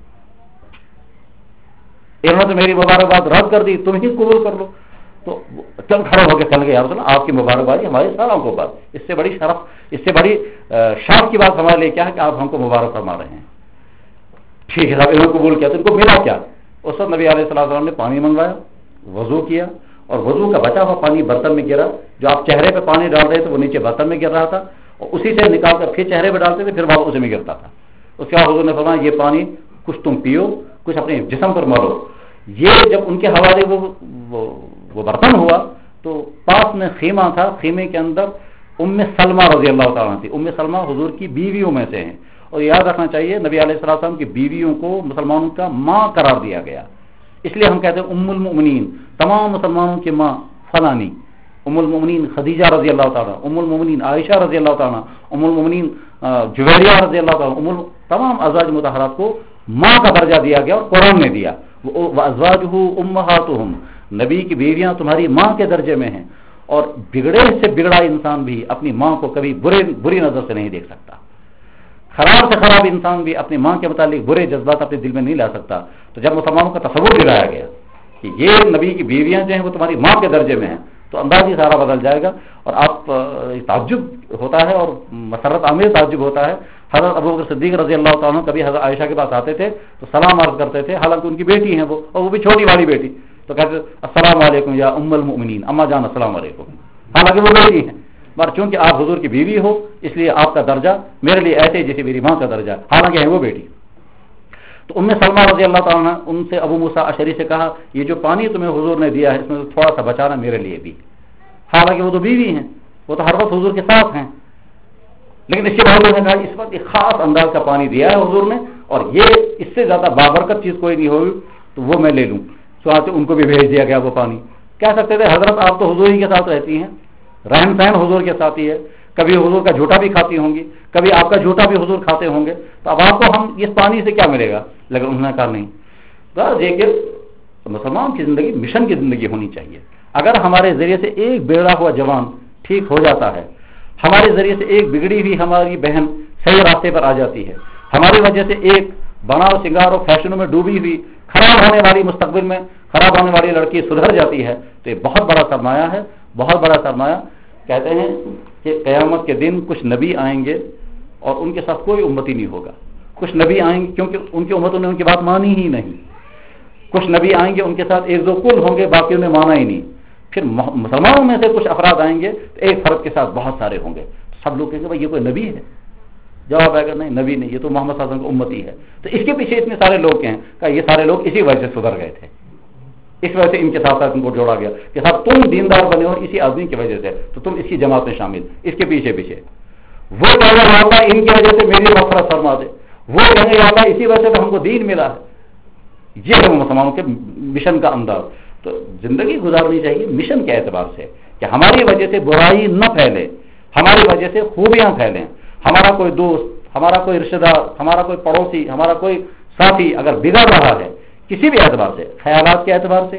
انہوں نے تو میری مبارکباد رد کر دی، تم ہی قبول کر لو۔ تو چل کھڑا ہو کے چل گئے، آپ آپ کی مبارکبادی ہمارے ساروں کو بات، اس سے بڑی شرف، اس سے بڑی شرف کی بات ہمارے لیے کیا ہے کہ آپ ہم کو مبارک فرما رہے ہیں۔ ٹھیک ہے صاحب، انہوں نے قبول کیا تو ان کو ملا کیا؟ اس وقت نبی علیہ السلام نے پانی منگوایا، وضو کیا، اور وضو کا بچا ہوا پانی برتن میں گرا، جو آپ چہرے پہ پانی ڈال رہے تھے وہ نیچے برتن میں گر رہا تھا، اور اسی سے نکال کر پھر چہرے پہ ڈالتے تھے، پھر واپس اسی میں گرتا تھا۔ اس کے بعد حضور نے فرمایا یہ پانی کچھ تم پیو، کچھ اپنے جسم پر ملو۔ یہ جب ان کے حوالے وہ وہ برتن ہوا تو پاس میں خیمہ تھا، خیمے کے اندر ام سلمہ رضی اللہ تعالیٰ تھی۔ ام سلمہ حضور کی بیویوں میں سے ہیں، اور یاد رکھنا چاہیے نبی علیہ السلام کی بیویوں کو مسلمانوں کا ماں قرار دیا گیا، اس لیے ہم کہتے ہیں ام المؤمنین، تمام مسلمانوں کی ماں فلانی، ام المؤمنین خدیجہ رضی اللہ تعالیٰ، ام المؤمنین عائشہ رضی اللہ تعالیٰ، ام المؤمنین جویریہ رضی اللہ تعالیٰ، ام تمام ازواج مطہرات کو ماں کا درجہ دیا گیا اور قرآن نے دیا، وازواجہ امہاتہم، نبی کی بیویاں تمہاری ماں کے درجے میں ہیں، اور بگڑے سے بگڑا انسان بھی اپنی ماں کو کبھی برے بری نظر سے نہیں دیکھ سکتا، خراب سے خراب انسان بھی اپنی ماں کے متعلق برے جذبات اپنے دل میں نہیں لا سکتا۔ تو جب مسلمانوں کا تصور دلایا گیا کہ یہ نبی کی بیویاں جو ہیں وہ تمہاری ماں کے درجے میں ہیں، تو انداز ہی سارا بدل جائے گا، اور آپ تعجب ہوتا ہے اور مسرت آمیز تعجب ہوتا ہے۔ حضرت ابوبکر صدیق رضی اللہ تعالیٰ کبھی حضرت عائشہ کے پاس آتے تھے تو سلام عرض کرتے تھے، حالانکہ ان کی بیٹی ہیں وہ، اور وہ بھی چھوٹی والی بیٹی، تو کہتے السلام علیکم یا ام المؤمنین، اما جان السلام علیکم، حالانکہ وہ بیٹی ہیں، مگر چونکہ آپ حضور کی بیوی ہو اس لیے آپ کا درجہ میرے لیے ایسے جیسے میری ماں کا درجہ، حالانکہ ہے وہ بیٹی۔ تو ام سلمہ رضی اللہ تعالیٰ نے ان سے ابو موسیٰ اشعری سے کہا یہ جو پانی تمہیں حضور نے دیا ہے اس میں تھوڑا سا بچانا میرے لیے بھی، حالانکہ وہ تو بیوی ہیں، وہ تو ہر وقت حضور کے ساتھ ہیں، لیکن اس کے بعد نے کہا اس وقت ایک خاص انداز کا پانی دیا ہے حضور نے، اور یہ اس سے زیادہ بابرکت چیز کوئی نہیں ہوگی تو وہ میں لے لوں، تو ان کو بھی بھیج دیا گیا وہ پانی۔ کہہ سکتے تھے حضرت آپ تو حضور ہی کے ساتھ رہتی ہیں، رہن سہن حضور کے ساتھ ہی ہے، کبھی حضور کا جھوٹا بھی کھاتی ہوں گی، کبھی آپ کا جھوٹا بھی حضور کھاتے ہوں گے، تو اب آپ کو ہم اس پانی سے کیا ملے گا؟ لیکن انہوں نے کہا نہیں، بس یہ کہ مسلمان کی زندگی مشن کی زندگی ہونی چاہیے۔ اگر ہمارے ذریعے سے ایک بگڑا ہوا جوان ٹھیک ہو جاتا ہے، ہمارے ذریعے سے ایک بگڑی ہوئی ہماری بہن صحیح راستے پر آ جاتی ہے، ہماری وجہ سے ایک بناؤ سنگار اور فیشنوں میں ڈوبی ہوئی خراب ہونے والی مستقبل میں خراب ہونے والی لڑکی سدھر جاتی ہے، تو یہ بہت بڑا سرمایہ ہے، بہت بڑا سرمایہ۔ کہتے ہیں کہ قیامت کے دن کچھ نبی آئیں گے اور ان کے ساتھ کوئی امتی نہیں ہوگا، کچھ نبی آئیں گے کیونکہ ان کی امتوں نے ان کی بات مانی ہی نہیں، کچھ نبی آئیں گے ان کے ساتھ ایک دو کل ہوں گے، باقیوں نے مانا ہی نہیں، پھر مسلمانوں میں سے کچھ افراد آئیں گے تو ایک فرد کے ساتھ بہت سارے ہوں گے، سب لوگ کہیں گے بھائی یہ کوئی نبی ہے؟ جواب آئے گا نہیں، نبی نہیں، یہ تو محمد صلی اللہ علیہ وسلم کی امتی ہے۔ تو اس کے پیچھے اتنے سارے لوگ ہیں کہ یہ سارے لوگ اسی وجہ سے سدھر گئے تھے، اس وجہ سے ان کے ساتھ ساتھ ان کو جوڑا گیا کہ صاحب تم دیندار بنے ہو اسی آدمی کی وجہ سے، تو تم اس کی جماعت میں شامل، اس کے پیچھے پیچھے وہ کہیں گے اللہ ان کی وجہ سے میری مغفرت فرما دے، وہ کہیں گے اللہ اسی وجہ سے ہم کو دین ملا ہے۔ یہ ہے مسلمانوں کے مشن کا انداز۔ تو زندگی گزارنی چاہیے مشن کے اعتبار سے کہ ہماری وجہ سے برائی نہ پھیلے، ہماری وجہ سے خوبیاں پھیلیں۔ ہمارا کوئی دوست، ہمارا کوئی رشتہ دار، ہمارا کوئی پڑوسی، ہمارا کوئی ساتھی اگر بگڑ رہا ہے کسی بھی اعتبار سے، خیالات کے اعتبار سے،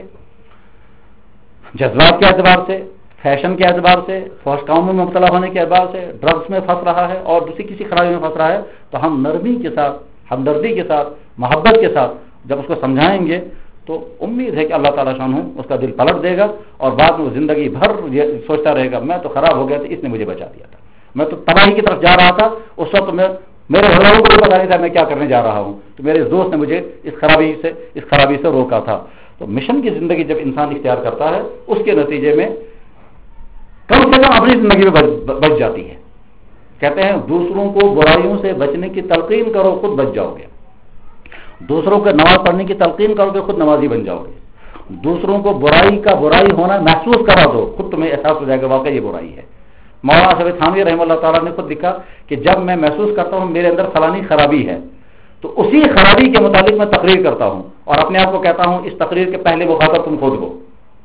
جذبات کے اعتبار سے، فیشن کے اعتبار سے، فوش کام میں مبتلا ہونے کے اعتبار سے، ڈرگس میں پھنس رہا ہے اور دوسری کسی خرابی میں پھنس رہا ہے، تو ہم نرمی کے ساتھ، ہمدردی کے ساتھ، محبت کے ساتھ جب اس کو سمجھائیں گے تو امید ہے کہ اللہ تعالیٰ شانہ اس کا دل پلٹ دے گا اور بعد میں وہ زندگی بھر یہ سوچتا رہے گا میں تو خراب ہو گیا تھا، اس نے مجھے بچا دیا تھا، میں تو تباہی کی طرف جا رہا تھا، اس وقت میں میرے گھر والوں کو بھی پتا نہیں تھا میں کیا کرنے جا رہا ہوں، تو میرے دوست نے مجھے اس خرابی سے اس خرابی سے روکا تھا۔ تو مشن کی زندگی جب انسان اختیار کرتا ہے اس کے نتیجے میں کم سے کم اپنی زندگی میں بچ جاتی ہے۔ کہتے ہیں دوسروں کو برائیوں سے بچنے کی تلقین کرو خود بچ جاؤ گے، دوسروں کو نماز پڑھنے کی تلقین کرو گے خود نمازی بن جاؤ گے، دوسروں کو برائی کا برائی ہونا محسوس کرا دو خود تمہیں احساس ہو جائے گا واقعی یہ برائی ہے۔ مولانا صاحب تھانوی رحمہ اللہ تعالیٰ نے خود لکھا کہ جب میں محسوس کرتا ہوں میرے اندر فلانی خرابی ہے تو اسی خرابی کے متعلق میں تقریر کرتا ہوں اور اپنے آپ کو کہتا ہوں اس تقریر کے پہلے مخاطب تم خود ہو۔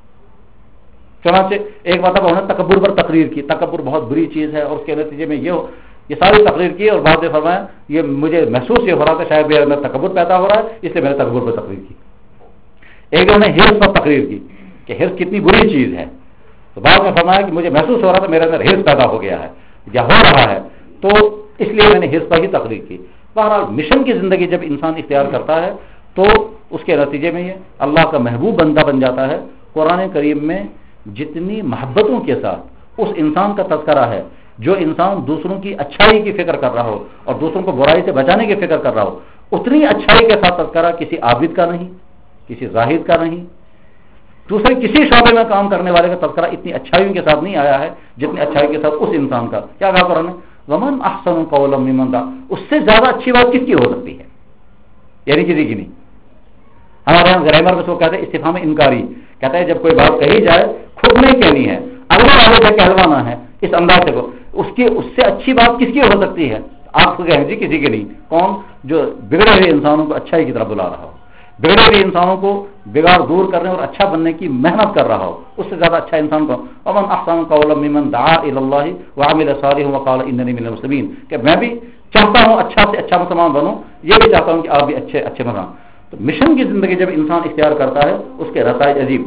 چنانچہ ایک مرتبہ انہوں نے تکبر پر تقریر کی، تکبر بہت بری چیز ہے اور اس کے نتیجے میں یہ یہ ساری تقریر کی اور بعد میں فرمایا یہ مجھے محسوس یہ ہو رہا تھا شاید میرے اندر تکبر پیدا ہو رہا ہے اس لیے میں نے تکبر پر تقریر کی۔ ایک انہوں نے ہرس پر تقریر کی کہ ہرس کتنی بری چیز ہے، تو بعد میں فرمایا کہ مجھے محسوس ہو رہا تھا میرے اندر ہرس پیدا ہو گیا ہے یا ہو رہا ہے تو اس لیے میں نے ہرس پر ہی تقریر کی۔ بہرحال مشن کی زندگی جب انسان اختیار کرتا ہے تو اس کے نتیجے میں یہ اللہ کا محبوب بندہ بن جاتا ہے۔ قرآن کریم میں جتنی محبتوں کے ساتھ اس انسان کا تذکرہ ہے جو انسان دوسروں کی اچھائی کی فکر کر رہا ہو اور دوسروں کو برائی سے بچانے کی فکر کر رہا ہو، اتنی اچھائی کے ساتھ تذکرہ کسی عابد کا نہیں، کسی زاہد کا نہیں، دوسرے کسی شعبے میں کام کرنے والے کا تذکرہ اتنی اچھائیوں کے ساتھ نہیں آیا ہے جتنی اچھائی کے ساتھ اس انسان کا۔ کیا کہا قرآن نے؟ ومن احسن قولا ممن دعا، اس سے زیادہ اچھی بات کس کی ہو سکتی ہے؟ یعنی کسی کی نہیں۔ ہمارے یہاں گرامر میں اس کو کہتے ہیں استفہام انکاری، کہتا ہے جب کوئی بات کہی جائے خود نہیں کہنی ہے، اگلے والے سے کہلوانا ہے، اس انداز سے اس کی اس سے اچھی بات کس کی ہو سکتی ہے؟ آپ کو کہیں جی کسی کی نہیں۔ کون؟ جو بگڑے ہوئے انسانوں کو اچھائی کی طرف بلا رہا ہو، بگڑے ہوئے انسانوں کو بگاڑ دور کرنے اور اچھا بننے کی محنت کر رہا ہو، اس سے زیادہ اچھا انسان کو ومن احسن قولا ممن دعا الی اللہ وعمل صالحا وقال اننی من المسلمین، کہ میں بھی چاہتا ہوں اچھا سے اچھا مسلمان بنوں، یہ بھی چاہتا ہوں کہ آپ بھی اچھے اچھے بنیں۔ تو مشن کی زندگی جب انسان اختیار کرتا ہے اس کے نتائج عجیب۔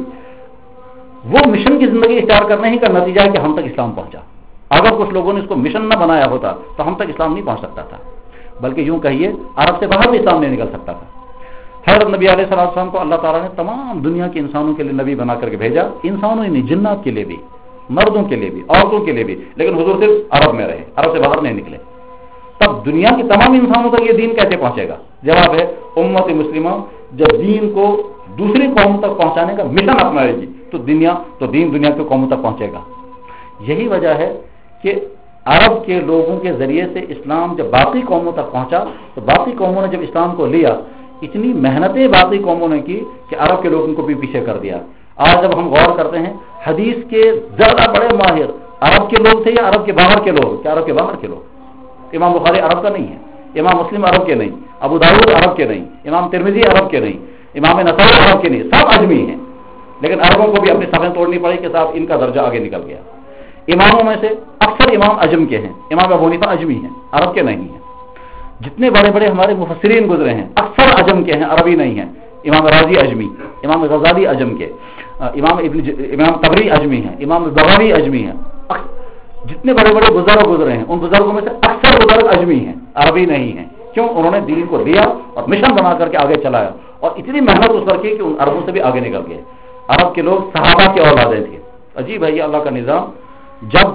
وہ مشن کی زندگی اختیار کرنے ہی کا نتیجہ ہے کہ ہم تک اسلام پہنچا۔ اگر کچھ لوگوں نے اس کو مشن نہ بنایا ہوتا تو ہم تک اسلام نہیں پہنچ سکتا تھا، بلکہ یوں کہیے عرب سے باہر بھی اسلام نہیں نکل سکتا تھا۔ حضرت نبی علیہ الصلوۃ والسلام کو اللہ تعالیٰ نے تمام دنیا کے انسانوں کے لیے نبی بنا کر کے بھیجا، انسانوں ہی نہیں جنات کے لیے بھی، مردوں کے لیے بھی، عورتوں کے لیے بھی، لیکن حضور صرف عرب میں رہے، عرب سے باہر نہیں نکلے۔ تب دنیا کے تمام انسانوں تک یہ دین کیسے پہنچے گا؟ جواب ہے امت مسلمہ جب دین کو دوسری قوم تک پہنچانے کا مشن اپنائے گی تو دنیا تو دین دنیا کی قوموں تک پہنچے گا۔ یہی وجہ ہے کہ عرب کے لوگوں کے ذریعے سے اسلام جب باقی قوموں تک پہنچا تو باقی قوموں نے جب اسلام کو لیا اتنی محنتیں باقی قوموں نے کی کہ عرب کے لوگوں کو بھی پیچھے کر دیا۔ آج جب ہم غور کرتے ہیں حدیث کے زیادہ بڑے ماہر عرب کے لوگ تھے یا عرب کے باہر کے لوگ؟ کیا عرب کے باہر کے لوگ؟ امام بخاری عرب کا نہیں ہے، امام مسلم عرب کے نہیں، ابو داؤد عرب کے نہیں، امام ترمذی عرب کے نہیں، امام نسائی عرب کے نہیں، سب اجمی ہیں، لیکن عربوں کو بھی اپنی صفیں توڑنی پڑی کہ صاحب ان کا درجہ آگے نکل گیا۔ اماموں میں سے اکثر اکثر امام عجم کے ہیں، امام ابو حنیفہ عجمی ہیں، عرب کے نہیں ہیں. جتنے بڑے بڑے ہمارے مفسرین گزرے ہیں اکثر عجم کے ہیں، عربی نہیں ہیں. امام رازی عجمی، امام غزالی عجم کے، امام ابن ج... امام طبری عجمی ہیں، امام بغوی عجمی ہیں. جتنے بڑے بڑے بزرگ گزرے ہیں ان بزرگوں میں سے اکثر بزرگ عجمی ہیں، عربی نہیں ہیں. کیوں؟ انہوں نے دین کو لیا اور مشن بنا کر کے آگے چلایا اور اتنی محنت اس پر کی کہ ان عربوں سے بھی آگے نکل گئے. عرب کے لوگ صحابہ کی اولادیں تھے. عجیب ہے یہ اللہ کا نظام. جب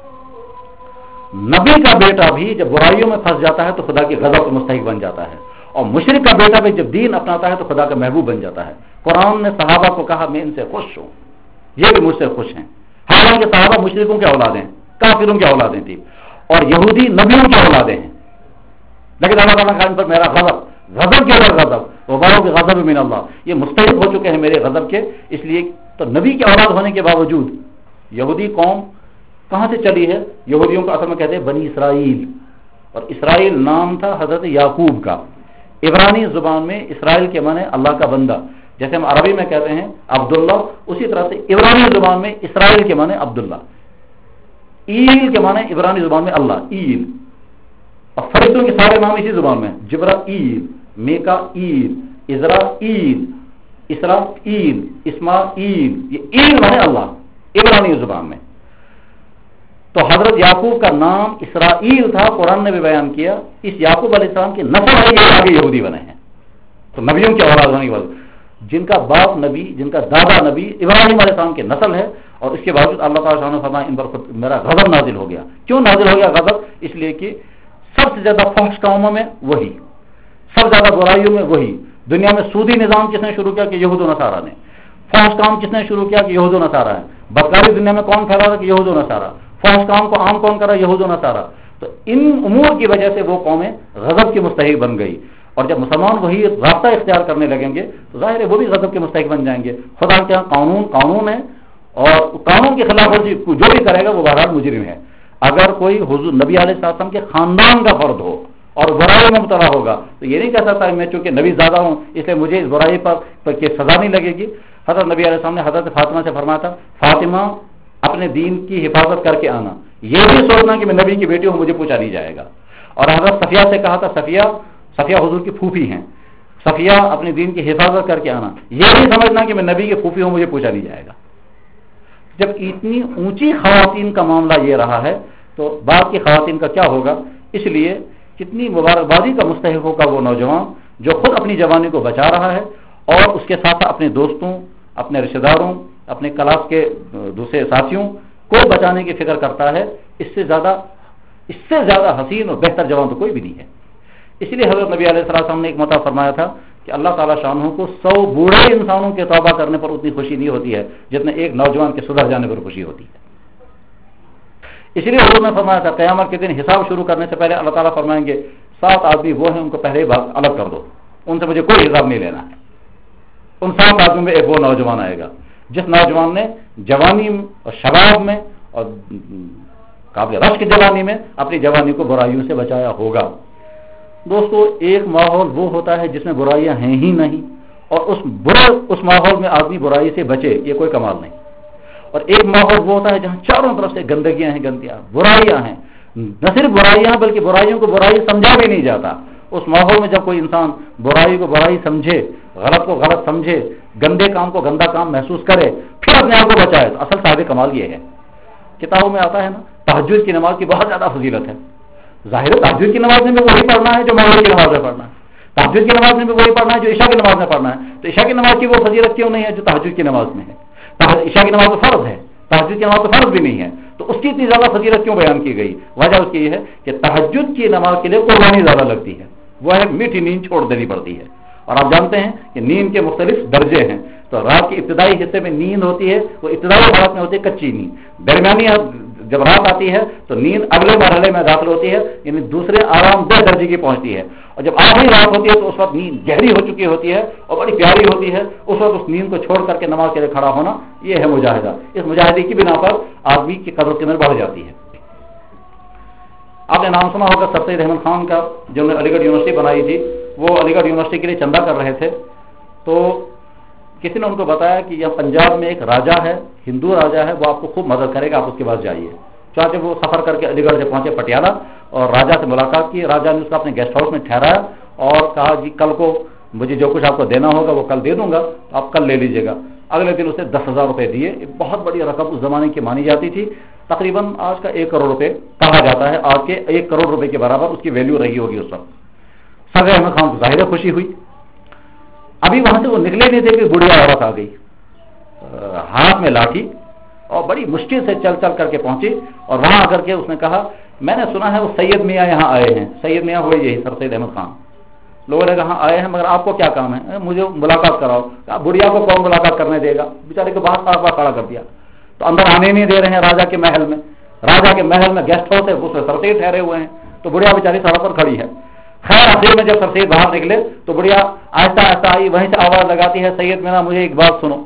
نبی کا بیٹا بھی جب برائیوں میں پھنس جاتا ہے تو خدا کی غضب کا مستحق بن جاتا ہے، اور مشرک کا بیٹا بھی جب دین اپناتا ہے تو خدا کا محبوب بن جاتا ہے. قرآن نے صحابہ کو کہا میں ان سے خوش ہوں، یہ بھی مجھ سے خوش ہیں. حالانکہ صحابہ مشرکوں کے اولادیں، کافروں کی اولادیں تھیں، اور یہودی نبیوں کی اولادیں ہیں. لیکن اللہ تعالیٰ کا ان پر میرا غضب، غضب کے اندر غضب، وباروں کے غضب من اللہ، یہ مستحق ہو چکے ہیں میرے غضب کے. اس لیے تو نبی کی اولاد ہونے کے باوجود یہودی قوم کہاں سے چلی ہے؟ یہودیوں کو اصل میں کہتے ہیں بنی اسرائیل، اور اسرائیل نام تھا حضرت یعقوب کا. عبرانی زبان میں اسرائیل کے معنی اللہ کا بندہ، جیسے ہم عربی میں کہتے ہیں عبداللہ، اسی طرح سے عبرانی زبان میں اسرائیل کے معنی عبداللہ. ایل کے معنی عبرانی زبان میں اللہ، ایل. اور فرشتوں کے سارے نام اسی زبان میں، جبرائیل، میکائیل، عزرائیل، اسرافیل، اسماعیل، یہ ایل معنی اللہ عبرانی زبان میں. تو حضرت یعقوب کا نام اسرائیل تھا. قرآن نے بھی بیان کیا اس یعقوب علیہ السلام کی نسل ہے، یہ آگے یہودی بنے ہیں. تو نبیوں کی اولاد ہونے کے بعد جن کا باپ نبی، جن کا دادا نبی ابراہیم علیہ السلام کی نسل ہے، اور اس کے باوجود اللہ تعالیٰ نے فرمایا ان پر خود میرا غضب نازل ہو گیا. کیوں نازل ہو گیا غضب؟ اس لیے کہ سب سے زیادہ فحش کاموں میں وہی، سب سے زیادہ برائیوں میں وہی. دنیا میں سودی نظام کس نے شروع کیا کہ یہود و نصارہ نے. فحش کام کس نے شروع کیا کہ یہود و نصارہ ہے. بدکاری دنیا میں کون پھیلا رہا کہ یہود و نصارہ. فحش کام کو عام کون کرا؟ یہود و نصارہ. تو ان امور کی وجہ سے وہ قومیں غضب کی مستحق بن گئی. اور جب مسلمان وہی راستہ اختیار کرنے لگیں گے تو ظاہر ہے وہ بھی غضب کے مستحق بن جائیں گے. خدا کے یہاں قانون قانون ہے، اور قانون کی خلاف ورزی جو بھی کرے گا وہ بہرحال مجرم ہے. اگر کوئی حضور نبی علیہ السلام کے خاندان کا فرد ہو اور برائی میں مبتلا ہوگا تو یہ نہیں کہہ سکتا میں چونکہ نبی زیادہ ہوں اس لیے مجھے اس برائی پر, پر کی سزا نہیں لگے گی. حضرت نبی علیہ السلام نے حضرت فاطمہ سے فرمایا تھا فاطمہ اپنے دین کی حفاظت کر کے آنا، یہ بھی سوچنا کہ میں نبی کی بیٹی ہوں مجھے پوچھا نہیں جائے گا. اور حضرت صفیہ سے کہا تھا صفیہ صفیہ حضور کی پھوپھی ہیں، صفیہ اپنے دین کی حفاظت کر کے آنا، یہ بھی سمجھنا کہ میں نبی کی پھوپھی ہوں مجھے پوچھا نہیں جائے گا. جب اتنی اونچی خواتین کا معاملہ یہ رہا ہے تو بعد کی خواتین کا کیا ہوگا؟ اس لیے کتنی مبارکبادی کا مستحق ہوگا وہ نوجوان جو خود اپنی جوانی کو بچا رہا ہے اور اس کے ساتھ اپنے دوستوں، اپنے رشتہ داروں، اپنے کلاس کے دوسرے ساتھیوں کو بچانے کی فکر کرتا ہے. اس سے زیادہ اس سے زیادہ حسین اور بہتر جوان تو کوئی بھی نہیں ہے. اس لیے حضرت نبی علیہ السلام نے ایک مرتبہ فرمایا تھا کہ اللہ تعالیٰ شانہ کو سو بوڑھے انسانوں کے توبہ کرنے پر اتنی خوشی نہیں ہوتی ہے جتنے ایک نوجوان کے سدھر جانے پر خوشی ہوتی ہے. اس لیے حضور نے فرمایا تھا قیامت کے دن حساب شروع کرنے سے پہلے اللہ تعالیٰ فرمائیں گے سات آدمی وہ ہیں ان کو پہلے ہی الگ کر دو، ان سے مجھے کوئی حساب نہیں لینا ہے. ان سات آدمیوں میں ایک وہ نوجوان آئے گا جس نوجوان نے جوانی اور شباب میں اور قابل رشک جوانی میں اپنی جوانی کو برائیوں سے بچایا ہوگا. دوستو ایک ماحول وہ ہوتا ہے جس میں برائیاں ہیں ہی نہیں اور اس برے اس ماحول میں آدمی برائی سے بچے، یہ کوئی کمال نہیں. اور ایک ماحول وہ ہوتا ہے جہاں چاروں طرف سے گندگیاں ہیں، گندیاں برائیاں ہیں، نہ صرف برائیاں بلکہ برائیوں کو برائی سمجھا بھی نہیں جاتا. اس ماحول میں جب کوئی انسان برائی کو برائی سمجھے، غلط کو غلط سمجھے، گندے کام کو گندا کام محسوس کرے، پھر اپنے آپ کو بچائے، تو اصل صاحب کمال یہ ہے. کتابوں میں آتا ہے نا تہجد کی نماز کی بہت زیادہ فضیلت ہے. ظاہر ہے تہجد کی نماز میں بھی وہی پڑھنا ہے جو مغرب کی نماز میں پڑھنا ہے، تہجد کی نماز میں بھی وہی پڑھنا ہے جو عشاء کی نماز میں پڑھنا ہے. تو عشاء کی نماز کی وہ فضیلت کیوں نہیں ہے جو تہجد کی نماز میں ہے؟ عشاء کی نماز تو فرض ہے، تہجد کی نماز تو فرض بھی نہیں ہے، تو اس کی اتنی زیادہ فضیلت کیوں بیان کی گئی؟ وجہ اس کی یہ ہے کہ تہجد کی نماز کے لیے قربانی زیادہ لگتی ہے، وہ ہے میٹھی نیند چھوڑ دینی پڑتی ہے. اور آپ جانتے ہیں کہ نیند کے مختلف درجے ہیں. تو رات کے ابتدائی حصے میں نیند ہوتی ہے وہ ابتدائی حالت میں ہوتی ہے کچی نیند. درمیانی جب رات آتی ہے تو نیند اگلے مرحلے میں داخل ہوتی ہے، یعنی دوسرے آرام دہ درجے کی پہنچتی ہے. اور جب آخری رات ہوتی ہے تو اس وقت نیند گہری ہو چکی ہوتی ہے اور بڑی پیاری ہوتی ہے. اس وقت اس نیند کو چھوڑ کر کے نماز کے لیے کھڑا ہونا یہ ہے مجاہدہ. اس مجاہدے کی بنا پر آدمی کی قدر قیمت بڑھ جاتی ہے. آپ نے نام سنا ہوگا سر سید احمد خان کا، جنہوں نے علی گڑھ یونیورسٹی بنائی تھی. وہ علی گڑھ یونیورسٹی کے لیے چندہ کر رہے تھے تو کسی نے ان کو بتایا کہ یہاں پنجاب میں ایک راجا ہے، ہندو راجا ہے، وہ آپ کو خوب مدد کرے گا، آپ اس کے پاس جائیے. چانچہ وہ سفر کر کے علی گڑھ سے پہنچے پٹیالہ اور راجا سے ملاقات کی. راجا نے اس کو اپنے گیسٹ ہاؤس میں ٹھہرایا اور کہا جی کل کو مجھے جو کچھ آپ کو دینا ہوگا وہ کل دے دوں گا, آپ کل لے لیجیے گا. اگلے دن اسے دس ہزار روپے دیے. ایک بہت بڑی رقم اس زمانے کی مانی جاتی تھی, تقریباً آج کا ایک کروڑ روپے کہا جاتا ہے. آج کے ایک کروڑ روپے کے برابر اس کی ویلیو رہی ہوگی اس وقت. سر احمد خان کو ظاہر خوشی ہوئی. ابھی وہاں سے وہ نکلے نہیں تھے کہ بڑھیا عورت آ گئی, ہاتھ میں لاٹھی, اور بڑی مشکل سے چل چل کر کے پہنچی. اور وہاں آ کر کے اس نے کہا میں نے سنا ہے وہ سید میاں یہاں آئے ہیں. سید میاں ہوئے یہی سر سید احمد خان. لوگوں نے کہا آئے ہیں مگر آپ کو کیا کام ہے, مجھے ملاقات کراؤ. کہا بڑھیا کو کون ملاقات کرنے دے گا, بیچارے کو باہر پاک کھڑا کر دیا. تو اندر آنے نہیں دے رہے ہیں راجا کے محل میں. راجا کے محل میں گیسٹ ہاؤس ہے, اس میں سرسید ٹھہرے ہوئے ہیں, تو بڑھیا بیچاری سڑک پر کھڑی ہے. خیر آخر میں جب سرسید باہر نکلے تو بڑھیا آہستہ آہستہ آئی, وہیں سے آواز لگاتی ہے سید میرا مجھے ایک بات سنو.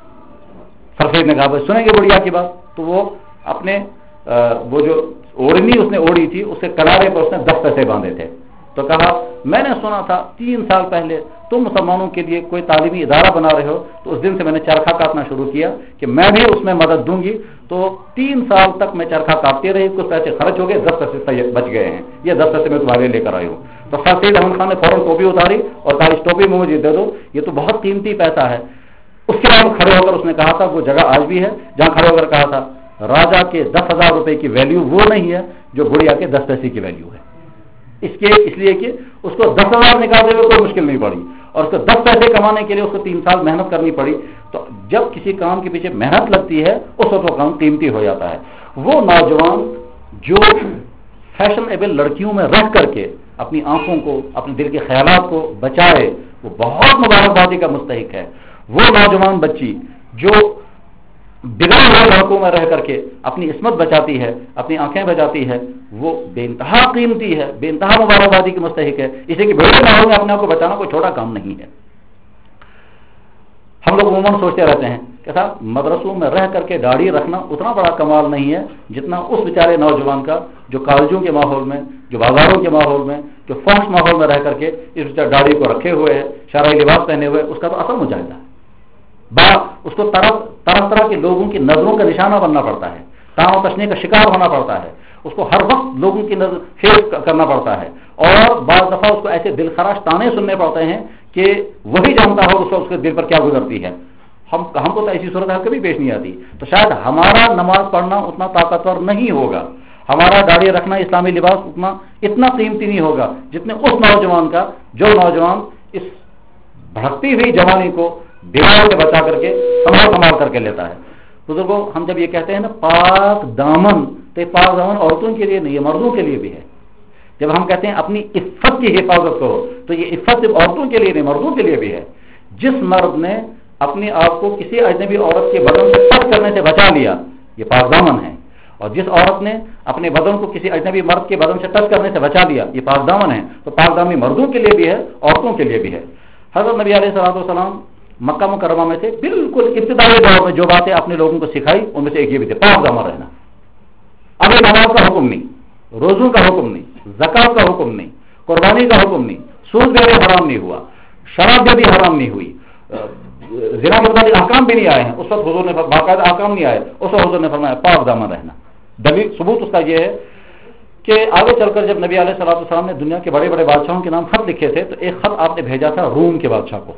سرسید نے کہا بھائی سنیں گے بڑھیا کی بات. تو وہ اپنے وہ جو اوڑھنی اس نے اوڑھی تھی اس کے کنارے پر اس نے دس پیسے باندھے تھے. تو کہا میں نے سنا تھا تین سال پہلے تم مسلمانوں کے لیے کوئی تعلیمی ادارہ بنا رہے ہو, تو اس دن سے میں نے چرخہ کاٹنا شروع کیا کہ میں بھی اس میں مدد دوں گی. تو تین سال تک میں چرخہ کاٹتی رہی, کچھ پیسے خرچ ہو گئے, دس پیسے بچ گئے ہیں, یہ دس پیسے میں تمہارے لے کر آئی ہوں. تو سر سید احمد خان نے فوراً ٹوپی اتاری اور کہا اس ٹوپی میں مجھے دے دو, یہ تو بہت قیمتی پیسہ ہے. اس کے بعد کھڑے ہو کر اس نے کہا تھا, وہ جگہ آج بھی ہے جہاں کھڑے ہو کر کہا تھا راجا کے دس ہزار روپے کی ویلیو وہ نہیں ہے جو گڑیا کے دس پیسے کی ویلیو ہے. اس کے اس لیے کہ اس کو دس ہزار نکالتے ہوئے کوئی مشکل نہیں پڑی, اور اس کو دس پیسے کمانے کے لیے اس کو تین سال محنت کرنی پڑی. تو جب کسی کام کے پیچھے محنت لگتی ہے اس وقت وہ کام قیمتی ہو جاتا ہے. وہ نوجوان جو فیشنیبل لڑکیوں میں رہ کر کے اپنی آنکھوں کو, اپنے دل کے خیالات کو بچائے, وہ بہت مبارکبادی کا مستحق ہے. وہ نوجوان بچی جو بگڑے ہوئے لڑکوں میں رہ کر کے اپنی عصمت بچاتی ہے, اپنی آنکھیں بچاتی ہے, وہ بے انتہا قیمتی ہے, بے انتہا مبارکبادی کی مستحق ہے. اس لیے کہ بڑے ماحول میں اپنے آپ کو بچانا کوئی چھوٹا کام نہیں ہے. ہم لوگ عموماً سوچتے رہتے ہیں کہ صاحب مدرسوں میں رہ کر کے داڑھی رکھنا اتنا بڑا کمال نہیں ہے جتنا اس بیچارے نوجوان کا جو کالجوں کے ماحول میں, جو بازاروں کے ماحول میں, جو فحش ماحول میں رہ کر کے اس بیچارے داڑھی کو رکھے ہوئے ہے, شرعی لباس پہنے ہوئے, اس کا تو اثر مجاہدہ ہے. با اس کو طرح طرح طرح کے لوگوں کی نظروں کا نشانہ بننا پڑتا ہے, تاؤ تشنے کا شکار ہونا پڑتا ہے, اس کو ہر وقت لوگوں کی نظر فیس کرنا پڑتا ہے, اور بعض دفعہ اس کو ایسے دل خراش تانے سننے پڑتے ہیں کہ وہی جانتا ہو اس کو اس کے دل پر کیا گزرتی ہے. ہم ہم کو تو ایسی صورت کبھی پیش نہیں آتی. تو شاید ہمارا نماز پڑھنا اتنا طاقتور نہیں ہوگا, ہمارا داڑھی رکھنا, اسلامی لباس اتنا اتنا قیمتی نہیں ہوگا جتنے اس نوجوان کا جو نوجوان اس بھڑکتی ہوئی جوانی کو دیواروں سے بچا کر کے سنبھال سنبھال کر کے لیتا ہے. بزرگوں, ہم جب یہ کہتے ہیں نا پاک دامن, تو یہ پاک دامن عورتوں کے لیے نہیں, یہ مردوں کے لیے بھی ہے. جب ہم کہتے ہیں اپنی عفت کی حفاظت کرو, تو یہ عفت صرف عورتوں کے لیے نہیں, مردوں کے لیے بھی ہے. جس مرد نے اپنے آپ کو کسی اجنبی عورت کے بدن سے ٹچ کرنے سے بچا لیا, یہ پاک دامن ہے. اور جس عورت نے اپنے بدن کو کسی اجنبی مرد کے بدن سے ٹچ کرنے سے بچا لیا, یہ پاک دامن ہے. تو پاک دامنی مردوں کے لیے بھی ہے, عورتوں کے لیے بھی ہے. حضرت نبی علیہ الصلوۃ والسلام مکہ مکرمہ میں سے بالکل ابتدائی دور میں جو باتیں اپنے لوگوں کو سکھائی ان میں سے ایک یہ بھی تھے, پاک دامن رہنا. ابھی نماز کا حکم نہیں, روزوں کا حکم نہیں, زکات کا حکم نہیں, قربانی کا حکم نہیں, سود بھی حرام نہیں ہوا, شراب بھی حرام نہیں ہوئی, زنا کے متعلق احکام بھی نہیں آئے ہیں. اس وقت حضور نے باقاعدہ احکام نہیں آئے, اس وقت حضور نے فرمایا پاک دامن رہنا. دلیل ثبوت اس کا یہ ہے کہ آگے چل کر جب نبی علیہ الصلوۃ والسلام نے دنیا کے بڑے بڑے بادشاہوں کے نام خط لکھے تھے, تو ایک خط آپ نے بھیجا تھا روم کے بادشاہ کو.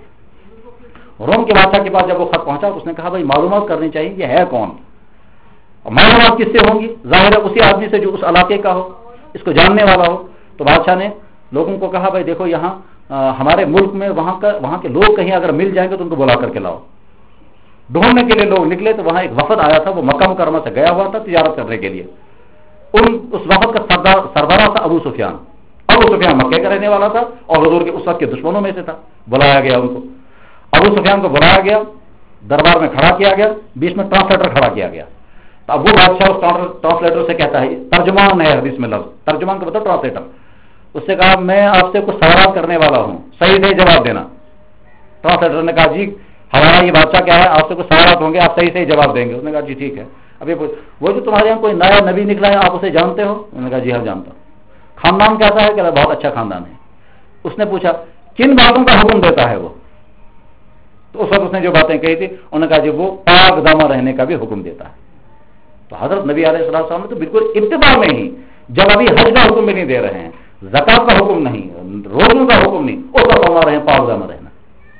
روم کے بادشاہ کے پاس جب وہ خط پہنچا تو اس نے کہا بھائی معلومات کرنی چاہیے کہ ہے کون, اور معلومات کس سے ہوں گی؟ ظاہر ہے اسی آدمی سے جو اس علاقے کا ہو, اس کو جاننے والا ہو. تو بادشاہ نے لوگوں کو کہا بھائی دیکھو یہاں ہمارے ملک میں وہاں کا وہاں کے لوگ کہیں اگر مل جائیں گے تو ان کو بلا کر کے لاؤ. ڈھونڈنے کے لیے لوگ نکلے, تو وہاں ایک وفد آیا تھا, وہ مکہ مکرمہ سے گیا ہوا تھا تجارت کرنے کے لیے. ان اس وفد کا سردار سربراہ تھا ابو سفیان. ابو سفیان مکے کا رہنے والا تھا اور حضور کے اس وقت کے دشمنوں میں سے تھا. بلایا گیا ان کو, ابو سفیان کو بلایا گیا, دربار میں کھڑا کیا گیا, بیچ میں ٹرانسلیٹر کھڑا کیا گیا. تو اب وہ بادشاہ اس ٹرانسلیٹر سے کہتا ہے, ترجمان ہے حدیث میں لفظ, ترجمان کا مطلب ٹرانسلیٹر. اس سے کہا میں آپ سے کچھ سوالات کرنے والا ہوں, صحیح صحیح جواب دینا. ٹرانسلیٹر نے کہا جی ہمارا یہ بادشاہ کیا ہے, آپ سے کچھ سوالات ہوں گے, آپ صحیح صحیح جواب دیں گے. اس نے کہا جی ٹھیک ہے. ابھی وہ جو تمہارے یہاں کوئی نیا نبی نکلا ہے آپ اسے جانتے ہو؟ انہوں نے کہا جی ہاں جانتا ہوں. خاندان کیسا ہے؟ کہ بہت اچھا خاندان ہے. اس نے پوچھا کن باتوں کا حکم دیتا ہے وہ؟ تو اس وقت اس نے جو باتیں کہی تھی انہوں نے کہا جی وہ پاک دامن رہنے کا بھی حکم دیتا ہے. تو تو حضرت نبی علیہ السلام نے تو بالکل ابتدا میں ہی جب ابھی حج کا حکم بھی نہیں دے رہے ہیں, زکات کا حکم نہیں, روزوں کا حکم نہیں, اس پر فرما رہے ہیں پاکیزہ میں رہنا.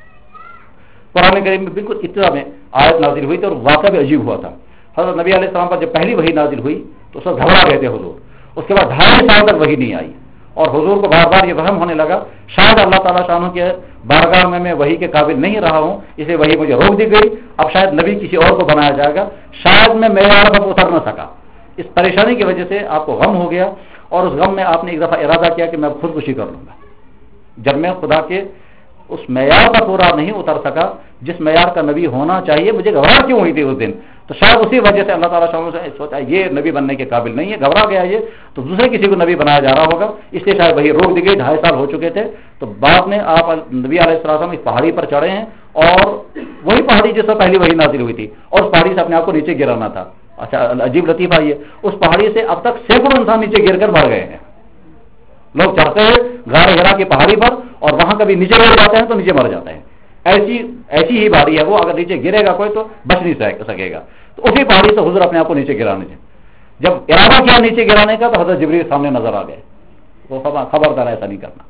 قرآن کریم میں بالکل ابتدا میں آیت نازل ہوئی تھی اور واقعہ بھی عجیب ہوا تھا. حضرت نبی علیہ السلام پر جب پہلی وحی نازل ہوئی تو اس وقت گھبرا گئے تھے حضور. اس کے بعد ڈھائی سال تک وحی نہیں آئی اور حضور کو بار بار یہ وہم ہونے لگا شاید اللہ تعالیٰ شانوں کے بارگاہ میں میں وحی کے قابل نہیں رہا ہوں, اس لیے وحی مجھے روک دی گئی. اب شاید نبی کسی اور کو بنایا جائے گا, شاید میں معیار پر اتر نہ سکا. اس پریشانی کی وجہ سے آپ کو غم ہو گیا اور اس غم میں آپ نے ایک دفعہ ارادہ کیا کہ میں خودکشی کر لوں گا. جب میں خدا کے اس معیار پر پورا نہیں اتر سکا جس معیار کا نبی ہونا چاہیے, مجھے گھبراہٹ کیوں ہوئی تھی اس دن, تو شاید اسی وجہ سے اللہ تعالیٰ شاہ سے سوچا یہ نبی بننے کے قابل نہیں ہے, گھبرا گیا یہ, تو دوسرے کسی کو نبی بنایا جا رہا ہوگا, اس لیے شاید وہی روک دی گئی. ڈھائی سال ہو چکے تھے. تو بعد میں آپ نبی علیہ السلام اس پہاڑی پر چڑھے ہیں اور وہی پہاڑی جس پر پہلی وحی نازل ہوئی تھی اور اس پہاڑی سے اپنے آپ کو نیچے گرانا تھا. اچھا عجیب لطیفہ یہ, اس پہاڑی سے اب تک سینکڑوں انسان نیچے گر کر مر گئے ہیں. لوگ چڑھتے ہیں غار ہرا کی پہاڑی پر اور وہاں کبھی نیچے گر جاتے ہیں تو نیچے مر جاتے ہیں. ایسی ایسی ہی پہاڑی ہے وہ, اگر نیچے گرے گا کوئی تو بچ نہیں سکے گا. تو اسی پہاڑی سے حضور اپنے آپ کو نیچے گرانے تھے. جب ارادہ کیا نیچے گرانے کا تو حضرت جبریل سامنے نظر آ گئے. وہ خبردار ایسا نہیں کرنا,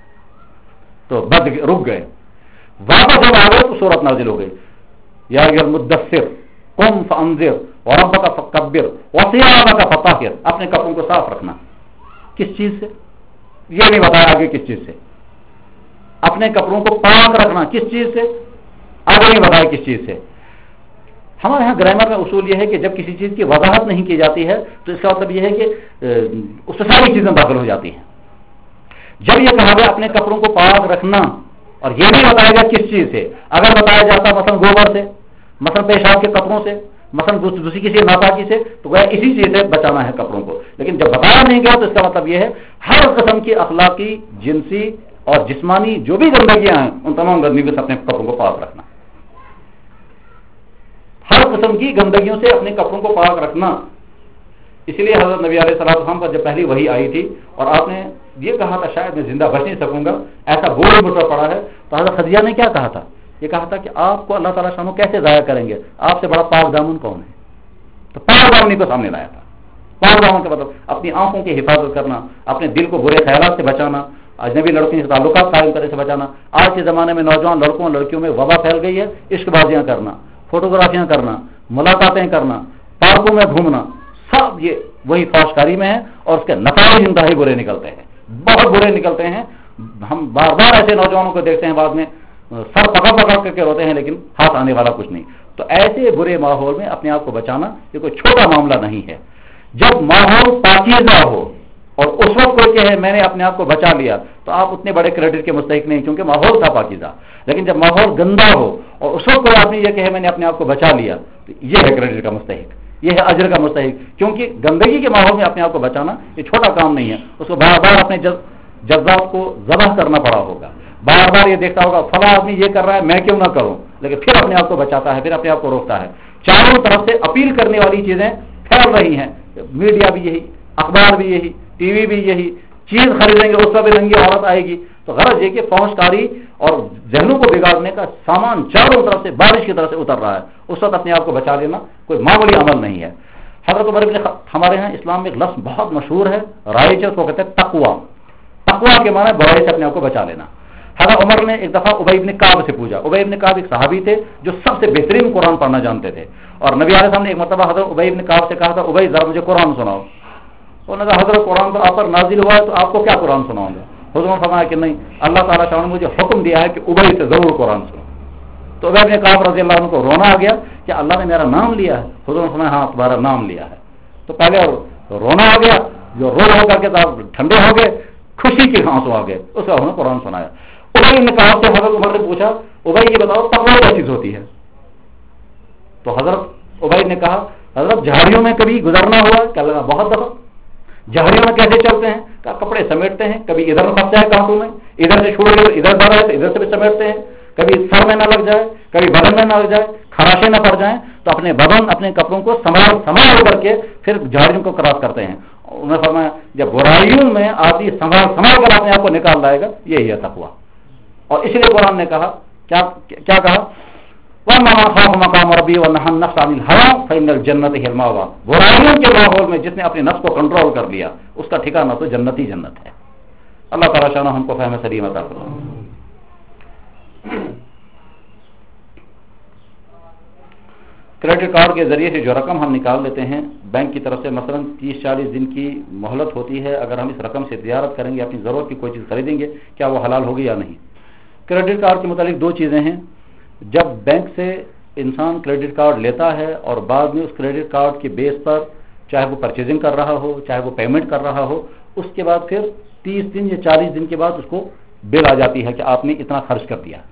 تو بد رک گئے. واپس جب آ گئے تو سورت نازل ہو گئی, یا ایھا المدثر قم فانذر وربک فکبر وثیابک فطہر. اپنے کپڑوں کو صاف رکھنا. کس چیز سے؟ یہ نہیں بتایا آگے کس چیز سے. اپنے کپڑوں کو پاک رکھنا کس چیز سے؟ آگے نہیں بتایا کس چیز سے. ہمارے یہاں گرامر میں اصول یہ ہے کہ جب کسی چیز کی وضاحت نہیں کی جاتی ہے تو اس کا مطلب یہ ہے کہ اس سے ساری چیزیں داخل ہو جاتی ہیں. جب یہ کہا گیا اپنے کپڑوں کو پاک رکھنا اور یہ نہیں بتایا گیا کس چیز سے, اگر بتایا جاتا مثلا گوبر سے, مثلا پیشاب کے کپڑوں سے, مثلا دوسری کسی ناپاکی سے, تو وہ اسی چیز سے بچانا ہے کپڑوں کو. لیکن جب بتایا نہیں گیا تو اس کا مطلب یہ ہے ہر قسم کی اخلاقی, جنسی اور جسمانی جو بھی گندگیاں ہیں ان تمام گندگیوں سے اپنے کپڑوں کو پاک رکھنا. ہر قسم کی گندگیوں سے اپنے کپڑوں کو پاک رکھنا. اس لیے حضرت نبی علیہ السلام پر جب پہلی وحی آئی تھی اور آپ نے یہ کہا تھا شاید میں زندہ بچ نہیں سکوں گا, ایسا بوجھ مجھ پر پڑا ہے, تو حضرت خدیجہ نے کیا کہا تھا؟ یہ کہا تھا کہ آپ کو اللہ تعالیٰ شانو کیسے ضائع کریں گے, آپ سے بڑا پاک دامن کون ہے؟ تو پاک دامنی کو سامنے لایا تھا. پاک دامن کا مطلب اپنی آنکھوں کی حفاظت کرنا, اپنے دل کو برے خیالات سے بچانا, اجنبی لڑکیوں سے تعلقات قائم کرنے سے بچانا. آج کے زمانے میں نوجوان لڑکوں اور لڑکیوں میں وبا پھیل گئی ہے, عشق بازیاں کرنا, فوٹوگرافیاں کرنا, ملاقاتیں کرنا, پارکوں میں گھومنا, سب یہ وہی فحاشکاری میں ہے اور اس کے نتائج انتہائی برے نکلتے ہیں, بہت برے نکلتے ہیں. ہم بار بار ایسے نوجوانوں کو دیکھتے ہیں بعد میں سر پکڑ پکڑ کر کے روتے ہیں لیکن ہاتھ آنے والا کچھ نہیں. تو ایسے برے ماحول میں اپنے آپ کو بچانا یہ کوئی چھوٹا معاملہ نہیں ہے. جب ماحول پاکیزہ ہو اور اس وقت کوئی کہے میں نے اپنے آپ کو بچا لیا تو آپ اتنے بڑے کریڈٹ کے مستحق نہیں, کیونکہ ماحول تھا پاکیزہ. لیکن جب ماحول گندا ہو اور اس وقت کوئی آدمی یہ کہے میں نے اپنے آپ کو بچا لیا تو یہ ہے کریڈٹ کا مستحق, یہ ہے اجر کا مستحق. کیونکہ گندگی کے ماحول میں اپنے آپ کو بچانا یہ چھوٹا کام نہیں ہے. اس کو بار بار اپنے جذبات کو ذبح کرنا پڑا ہوگا, بار بار یہ دیکھتا ہوگا فلاں آدمی یہ کر رہا ہے میں کیوں نہ کروں, لیکن پھر اپنے آپ کو بچاتا ہے, پھر اپنے آپ کو روکتا ہے. چاروں طرف سے اپیل کرنے والی چیزیں پھیل رہی ہیں, میڈیا بھی یہی, اخبار بھی یہی, ٹی وی بھی یہی, چیز خریدیں گے اس پر بھی رنگی عورت آئے گی. تو غرض یہ کہ فحاشکاری اور ذہنوں کو بگاڑنے کا سامان چاروں طرف سے بارش کی طرف سے اتر رہا ہے. اس وقت اپنے آپ کو بچا لینا کوئی معمولی عمل نہیں ہے. حضرت عمر بن ہمارے ہاں اسلام میں ایک لفظ بہت مشہور ہے, رائج, اس کو کہتے ہیں تقویٰ. تقویٰ کے معنی برائی سے اپنے آپ کو بچا لینا. حضرت عمر نے ایک دفعہ ابی بن کعب سے پوچھا. ابی بن کعب ایک صحابی تھے جو سب سے بہترین قرآن پڑھنا جانتے تھے, اور نبی علیہ السلام نے ایک مرتبہ حضرت ابی بن کعب سے کہا تھا ابی ذرا مجھے قرآن سناؤ. انہوں نے کہا حضرت قرآن تو آپ پر نازل ہوا ہے تو آپ کو کیا قرآن سناؤں گا. حضور نے فرمایا کہ نہیں, اللہ تعالیٰ تعالیٰ نے مجھے حکم دیا ہے کہ ابی سے ضرور قرآن سنو. تو ابی بن کعب رضی اللہ عنہ کو رونا آ گیا کہ اللہ نے میرا نام لیا ہے. حضور نے فرمایا ہاں تمہارا نام لیا ہے. تو پہلے رونا آ گیا, جو رو ہو کر کے ٹھنڈے ہو گئے, خوشی کے آنسو آ گئے, اس کا انہوں نے قرآن سنایا. ابی نے کہا سے حضرت عمر نے پوچھا ابی یہ بتاؤ تقویٰ کیا چیز ہوتی ہے. تو حضرت ابی نے کہا حضرت جھاڑیوں میں کبھی گزرنا ہوا کہ اللہ بہت دفعہ. جھاڑیوں میں کیسے چلتے ہیں, کہا کپڑے سمیٹتے ہیں, کبھی ادھر پھنستا ہے کانٹوں میں, ادھر سے چھوڑ گئے ادھر بڑھ ہے تو ادھر سے بھی سمیٹتے ہیں, کبھی سر میں نہ لگ جائے, کبھی بدن میں نہ لگ جائے, خراشیں نہ پڑ جائیں, تو اپنے بدن اپنے کپڑوں کو سنبھال سنبھال کر کے پھر جھاڑیوں کو کراس کرتے ہیں. انہوں نے فرمایا جب برائیوں میں آدمی سنبھال سنبھال کر اپنے آپ کو نکال لائے گا یہی ہے تقویٰ. اور اس لیے قرآن نے کہا کیا کیا کہا वमन खाफ मकाम रब्बी व नहा नफ्स अनिल हवा फइन्नल जन्नत हियल मावा। बुराइयों के माहौल में जिसने अपने नफ्स को कंट्रोल कर लिया उसका ठिकाना तो जन्नत ही जन्नत है। अल्लाह ताला शाना हमको फहम सलीम अता फरमाए। क्रेडिट कार्ड के जरिए से जो रकम हम निकाल लेते हैं बैंक की तरफ से, मसलन तीस चालीस दिन की मोहलत होती है, अगर हम इस रकम से तिजारत करेंगे, अपनी ज़रूरत की कोई चीज़ खरीदेंगे, क्या वो हलाल होगी या नहीं। क्रेडिट कार्ड के मुतालिक दो चीज़ें हैं। जब बैंक से इंसान क्रेडिट कार्ड लेता है और बाद में उस क्रेडिट कार्ड के बेस पर चाहे वो परचेजिंग कर रहा हो, चाहे वो पेमेंट कर रहा हो, उसके बाद फिर तीस दिन या चालीस दिन के बाद उसको बिल आ जाती है कि आपने इतना खर्च कर दिया।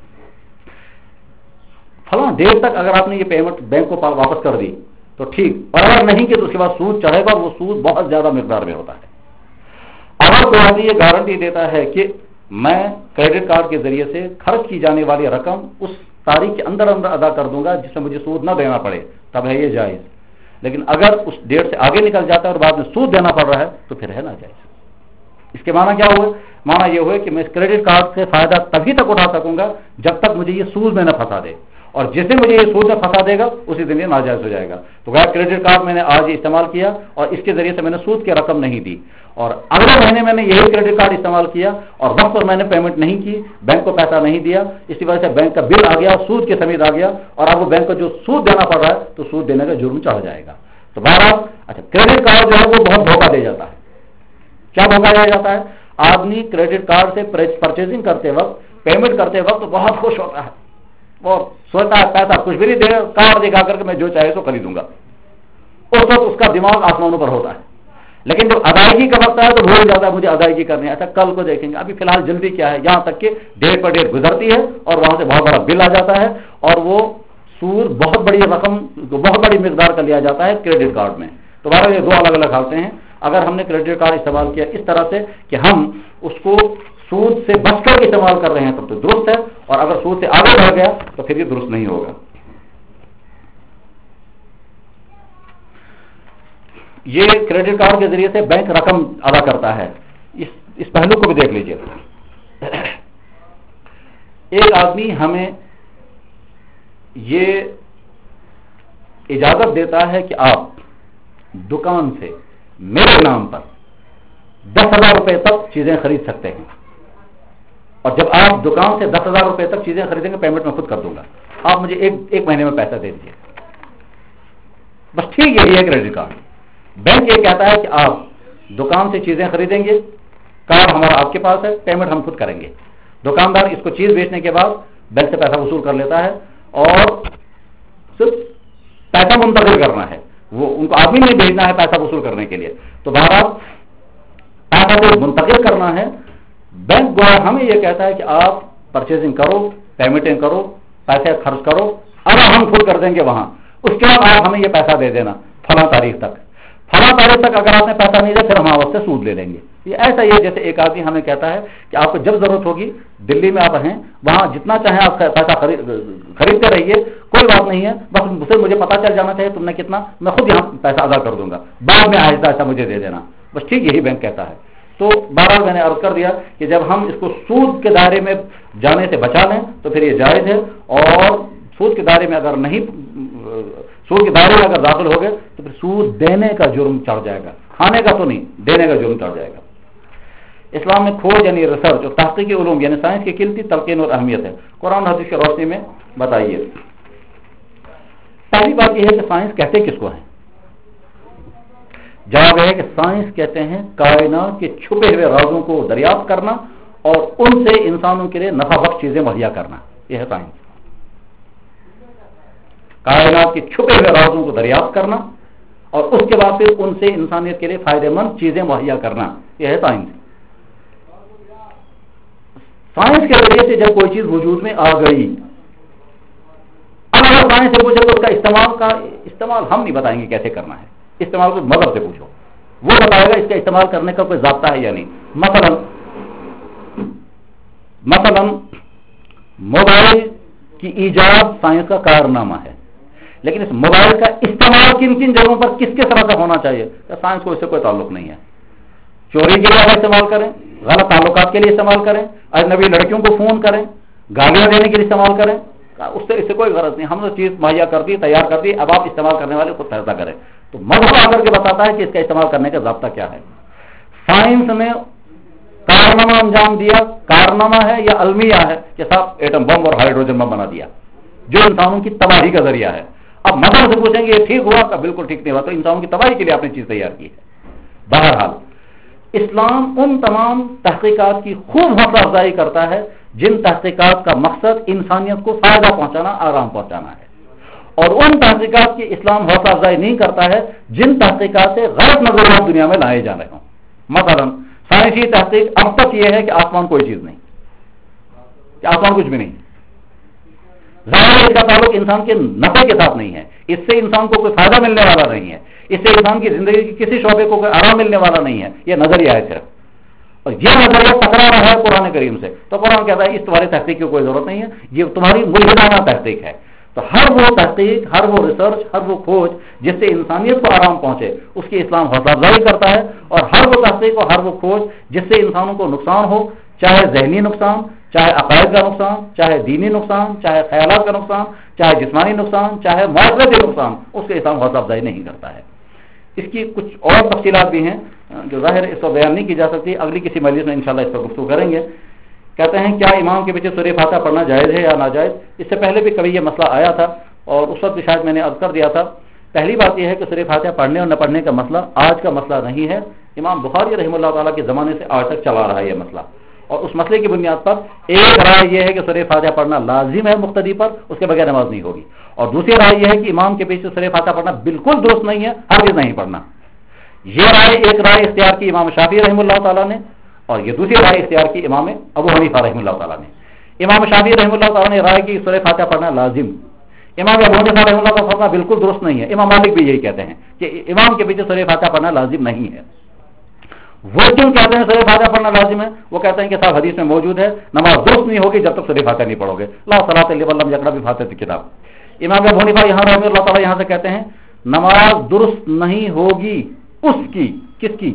फलां देर तक अगर आपने ये पेमेंट बैंक को वापस कर दी तो ठीक, और अगर नहीं कि तो उसके बाद सूद चढ़ेगा, वो सूद बहुत ज्यादा मिकदार में होता है। अगर कोई आदमी ये गारंटी देता है कि मैं क्रेडिट कार्ड के जरिए से खर्च की जाने वाली रकम उस तारीख के अंदर अंदर अदा कर दूंगा जिसमें मुझे सूद न देना पड़े, तब है ये जायज। लेकिन अगर उस डेट से आगे निकल जाता है और बाद में सूद देना पड़ रहा है तो फिर है ना जायज। इसके माना क्या हुआ? माना यह हुआ कि मैं इस क्रेडिट कार्ड से फायदा तभी तक उठा सकूंगा जब तक मुझे ये सूद में न फंसा दे, और जिसे मुझे ये सूद में फंसा देगा उसी दिन ये नाजायज हो जाएगा। तो गैर क्रेडिट कार्ड मैंने आज ये इस्तेमाल किया और इसके जरिए से मैंने सूद की रकम नहीं दी, और अगले महीने मैंने यही क्रेडिट कार्ड इस्तेमाल किया और वक्त पर मैंने पेमेंट नहीं की, बैंक को पैसा नहीं दिया, इसी वजह से बैंक का बिल आ गया, सूद के समेत आ गया, और अब वो बैंक को जो सूद देना पड़ रहा है तो सूद देने का जुर्म चढ़ जाएगा। तो बहरहाल अच्छा, क्रेडिट कार्ड जो है वो बहुत धोखा दे जाता है। क्या धोखा दिया जाता है? आदमी क्रेडिट कार्ड से परचेजिंग करते वक्त, पेमेंट करते वक्त बहुत खुश होता है और सोचता है पैसा कुछ भी नहीं दे, कार्ड दिखा करके मैं जो चाहे सो खरीदूंगा। उस वक्त उसका दिमाग आसमानों पर होता है, लेकिन जब अदायगी का वक्त है तो भूल जाता है मुझे अदायगी करनी है, अच्छा कल को देखेंगे, अभी फिलहाल जल्दी क्या है। यहां तक कि डेट पर डेट गुजरती है और वहां से बहुत बड़ा बिल आ जाता है और वो सूद बहुत बड़ी रकम, बहुत बड़ी मिकदार का लिया जाता है क्रेडिट कार्ड में। तो बारह ये दो अलग अलग हालतें हैं। अगर हमने क्रेडिट कार्ड इस्तेमाल किया इस तरह से कि हम उसको सूद से बचकर इस्तेमाल कर रहे हैं तब तो दुरुस्त है, और अगर सूद से आगे बढ़ गया तो फिर ये दुरुस्त नहीं होगा। ये क्रेडिट कार्ड के जरिए से बैंक रकम अदा करता है, इस इस पहलू को भी देख लीजिए। एक आदमी हमें ये इजाजत देता है कि आप दुकान से मेरे नाम पर दस हजार रुपए तक चीजें खरीद सकते हैं, और जब आप दुकान से दस हजार रुपए तक चीजें खरीदेंगे पेमेंट मैं खुद कर दूंगा, आप मुझे एक एक महीने में पैसा दे दीजिए। बस ठीक यही है क्रेडिट कार्ड। बैंक ये कहता है कि आप दुकान से चीजें खरीदेंगे, कार्ड हमारा आपके पास है, पेमेंट हम खुद करेंगे। दुकानदार इसको चीज बेचने के बाद बैंक से पैसा वसूल कर लेता है और सिर्फ पैसा मुंतकिल करना है, वो उनको आदमी नहीं भेजना है पैसा वसूल करने के लिए। तो बहरहाल पैसा को मुंतकिल करना है। बैंक द्वारा हमें यह कहता है कि आप परचेजिंग करो, पेमेंटें करो, पैसे खर्च करो, अब हम खुद कर देंगे वहां, उसके बाद आप हमें यह पैसा दे देना फला तारीख तक। फला तारीख तक अगर आपने पैसा नहीं दिया फिर हम आपसे सूद ले लेंगे। ये ऐसा ही है जैसे एक आदमी हमें कहता है कि आपको जब जरूरत होगी, दिल्ली में आप हैं, वहां जितना चाहे आप पैसा खरीद खरीदते रहिए, कोई बात नहीं है, बस मुझसे मुझे पता चल जाना चाहिए तुमने कितना, मैं खुद यहाँ पैसा अदा कर दूंगा, बाद में आहिस्ता आहिस्ता मुझे दे देना। बस ठीक यही बैंक कहता है। तो बहरहाल मैंने अर्ज कर दिया कि जब हम इसको सूद के दायरे में जाने से बचा लें तो फिर ये जायज है, और सूद के दायरे में अगर नहीं, सूद के दायरे में अगर दाखिल हो गए तो फिर सूद देने का जुर्म चढ़ जाएगा, खाने का तो नहीं, देने का जुर्म चढ़ जाएगा। इस्लाम में खोज यानी रिसर्च और तहकीकी उलूम यानी साइंस की किल्ती तलकीन और अहमियत है, कुरान हदीस की रोशनी में बताइए। पहली बात यह है कि साइंस कहते किसको है? जवाब है कि साइंस कहते हैं कायनात के छुपे हुए राजों को दरियाफ्त करना और उनसे इंसानों के लिए नफाबख्श चीजें मुहैया करना, यह है साइंस। कायनात के छुपे हुए राजों को दरियाफ्त करना और उसके बाद फिर उनसे इंसानियत के लिए फायदेमंद चीजें मुहैया करना, यह है साइंस। साइंस के वजह से जब कोई चीज वजूद में आ गई, अब अगर साइंस से पूछे तो उसका इस्तेमाल का इस्तेमाल हम नहीं बताएंगे कैसे करना है, इस्तेमाल को मदद से पूछो, वो बताएगा इसका इस्तेमाल करने का कोई ज़ाब्ता है या नहीं। मसलन मसलन मोबाइल की ईजाद साइंस का कारनामा है, लेकिन इस मोबाइल का इस्तेमाल किन किन जगहों पर किसके तरह से होना चाहिए, तो साइंस को इससे कोई ताल्लुक नहीं है। चोरी के लिए इस्तेमाल करें, गलत ताल्लुकात के लिए इस्तेमाल करें, अजनबी लड़कियों को फोन करें, गालियां देने के लिए इस्तेमाल करें, اس سے اس سے کوئی غرض نہیں, ہم نے چیز مہیا کر دی, تیار کر دی, اب آپ استعمال کرنے والے خود فیصلہ کریں. تو مذہب آ کر کے بتاتا ہے کہ اس کا استعمال کرنے کا ضابطہ کیا ہے. سائنس نے کارنامہ انجام دیا, کارنامہ ہے یا المیہ ہے کہ صاحب ایٹم بم اور ہائیڈروجن بم بنا دیا جو انسانوں کی تباہی کا ذریعہ ہے. اب مذہب سے پوچھیں گے یہ ٹھیک ہوا کا بالکل ٹھیک نہیں ہوا, تو انسانوں کی تباہی کے لیے آپ نے چیز تیار کی ہے. بہرحال اسلام ان تمام تحقیقات کی خوب حوصلہ افزائی کرتا ہے جن تحقیقات کا مقصد انسانیت کو فائدہ پہنچانا, آرام پہنچانا ہے, اور ان تحقیقات کی اسلام حوصلہ افزائی نہیں کرتا ہے جن تحقیقات سے غلط نظریات دنیا میں لائے جا رہے ہوں. مثلا سائنسی تحقیق اب تک یہ ہے کہ آسمان کوئی چیز نہیں, کہ آسمان کچھ بھی نہیں. ظاہر اس کا تعلق انسان کے نفع کے ساتھ نہیں ہے, اس سے انسان کو کوئی فائدہ ملنے والا نہیں ہے, اس سے انسان کی زندگی کے کسی شعبے کو کوئی آرام ملنے والا نہیں ہے. یہ نظریہ ہے صرف, اور یہ نظریہ ٹکرا رہا ہے قرآن کریم سے. تو قرآن کہتا ہے اس تمہاری تحقیق کی کوئی ضرورت نہیں ہے, یہ تمہاری ملحدانہ تحقیق ہے. تو ہر وہ تحقیق, ہر وہ ریسرچ, ہر وہ کھوج جس سے انسانیت کو آرام پہنچے اس کی اسلام حوصلہ افزائی کرتا ہے, اور ہر وہ تحقیق اور ہر وہ کھوج جس سے انسانوں کو نقصان ہو, چاہے ذہنی نقصان, چاہے عقائد کا نقصان, چاہے دینی نقصان, چاہے خیالات کا نقصان, چاہے جسمانی نقصان, چاہے معاشرتی نقصان, اس کے اسلام حوصلہ افزائی نہیں کرتا ہے. اس کی کچھ اور تفصیلات بھی ہیں جو ظاہر اس کو بیان نہیں کی جا سکتی, اگلی کسی مجلس میں انشاءاللہ اس پر گفتگو کریں گے. کہتے ہیں کیا امام کے پیچھے سورہ فاتحہ پڑھنا جائز ہے یا ناجائز؟ اس سے پہلے بھی کبھی یہ مسئلہ آیا تھا اور اس وقت بھی شاید میں نے عرض کر دیا تھا. پہلی بات یہ ہے کہ سورہ فاتحہ پڑھنے اور نہ پڑھنے کا مسئلہ آج کا مسئلہ نہیں ہے. امام بخاری رحمہ اللہ تعالیٰ کے زمانے سے آج تک چلا رہا ہے یہ مسئلہ, اور اس مسئلے کی بنیاد پر ایک رائے یہ ہے کہ سورہ فاتحہ پڑھنا لازم ہے مقتدی پر, اس کے بغیر نماز نہیں ہوگی, اور دوسری رائے یہ ہے کہ امام کے پیچھے سورہ فاتحہ پڑھنا بالکل درست نہیں ہے, ہرگز نہیں پڑھنا. یہ رائے ایک رائے اختیار کی امام شافعی رحمہ اللہ تعالیٰ نے, اور یہ دوسری رائے اختیار کی امام ابو حنیفہ رحمہ اللہ تعالیٰ نے. امام شافعی رحمہ اللہ تعالیٰ نے رائے کی سورہ فاتحہ پڑھنا لازم, امام ابو حنیفہ رحمہ اللہ کا فتویٰ بالکل درست نہیں ہے. امام مالک بھی یہی کہتے ہیں کہ امام کے پیچھے سورہ فاتحہ پڑھنا لازم نہیں ہے. وہ کیوں کہتے ہیں سورہ فاتحہ پڑھنا لازم ہے؟ وہ کہتے ہیں کہ صاحب حدیث میں موجود ہے نماز درست نہیں ہوگی جب تک سورہ فاتحہ نہیں پڑھو گے. لا صلاۃ الا باللہ یقرأ بفاتحۃ الکتاب. امام ابو حنیفہ یہاں رحمہ اللہ تعالیٰ یہاں سے کہتے ہیں نماز درست نہیں ہوگی اس کی, کس کی؟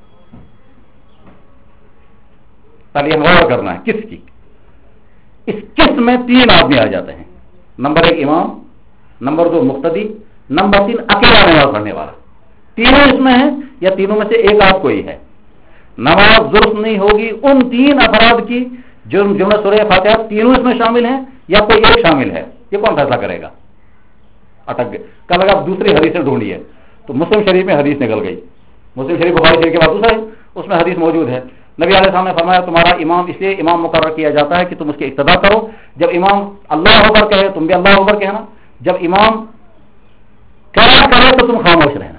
تعلیم غور کرنا ہے, کس کی؟ اس کس میں تین آدمی آ جاتے ہیں. نمبر ایک امام, نمبر دو مقتدی, نمبر تین اکیلا نماز پڑھنے والا. تینوں اس میں ہیں یا تینوں میں سے ایک آدھ کوئی ہے. نماز درست نہیں ہوگی ان تین افراد کی جو جو میں سورہ فاتحہ تینوں اس میں شامل ہیں یا کوئی ایک شامل ہے. یہ کون فیصلہ کرے گا؟ اٹک گئے. کل اگر آپ دوسری حدیث ڈھونڈیے تو مسلم شریف میں حدیث نکل گئی. مسلم شریف بخاری شریف کے بعد دوسرا ہے, اس میں حدیث موجود ہے. نبی علیہ السلام نے فرمایا تمہارا امام اس لیے امام مقرر کیا جاتا ہے کہ تم اس کی اقتدا کرو. جب امام اللہ اکبر کہے تم بھی اللہ اکبر کہنا, جب امام قرأ کرے تو تم خاموش رہنا.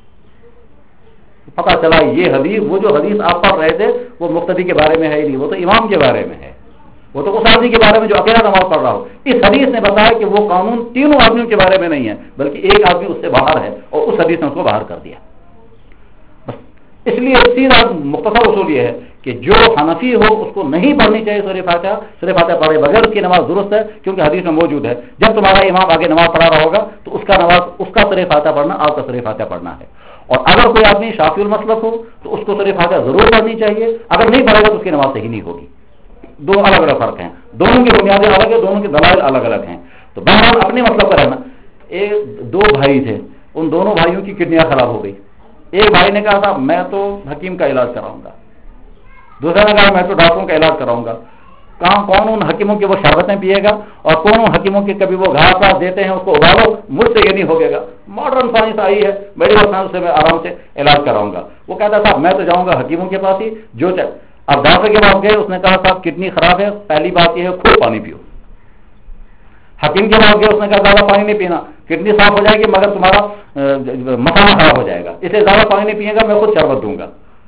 پتا چلا یہ حدیث, وہ جو حدیث آپ پڑھ رہے تھے وہ مقتدی کے بارے میں ہے ہی نہیں, وہ تو امام کے بارے میں ہے, وہ تو اس آدمی کے بارے میں جو اکیلا نماز پڑھ رہا ہو. اس حدیث نے بتایا کہ وہ قانون تینوں آدمیوں کے بارے میں نہیں ہے بلکہ ایک آدمی اس سے باہر ہے, اور اس حدیث نے اس کو باہر کر دیا. اس لیے سیدھا مختصر اصول یہ ہے کہ جو حنفی ہو اس کو نہیں پڑھنی چاہیے سورہ فاتحہ. سورہ فاتحہ پڑھے بغیر اس کی نماز درست ہے, کیونکہ حدیث میں موجود ہے جب تمہارا امام آگے نماز پڑھا رہا ہوگا تو اس کا نماز اس کا سورہ فاتحہ پڑھنا آپ کا سورہ فاتحہ پڑھنا ہے. اور اگر کوئی آدمی شافعی المسلک ہو تو اس کو سورہ فاتحہ ضرور پڑھنی چاہیے, اگر نہیں پڑھے گا تو اس کی نماز صحیح نہیں ہوگی. دو الگ الگ فرق ہیں, دونوں کی بنیادیں الگ ہیں, دونوں کے دلائل الگ الگ ہیں. تو بہرحال اپنے مطلب پر رہنا. ایک دو بھائی تھے, ان دونوں بھائیوں کی کڈنیاں خراب ہو گئی. ایک بھائی نے کہا تھا میں تو حکیم کا علاج کراؤں گا, دوسرے نے کہا میں تو ڈاکٹروں کا علاج کراؤں گا. کہاں کون ان حکیموں کی وہ شربتیں پیے گا اور کون ان حکیموں کے کبھی وہ گھاس واس دیتے ہیں اس کو ابالو, مجھ سے یہ نہیں ہوگے گا. ماڈرن سائنس آئی ہے, میڈیکل سائنس سے میں آرام سے علاج کراؤں گا. وہ کہتا صاحب میں تو جاؤں گا حکیموں کے پاس ہی جو چاہے. اب ڈاکٹر کے پاس گئے, اس نے کہا صاحب کڈنی خراب ہے, پہلی بات یہ ہے خوب پانی پیو. حکیم کے پاس گئے, اس نے کہا زیادہ پانی نہیں پینا, کڈنی صاف ہو جائے گی مگر تمہارا مسالہ خراب ہو جائے گا, اس لیے زیادہ پانی نہیں پیے گا, میں خود شربت دوں گا.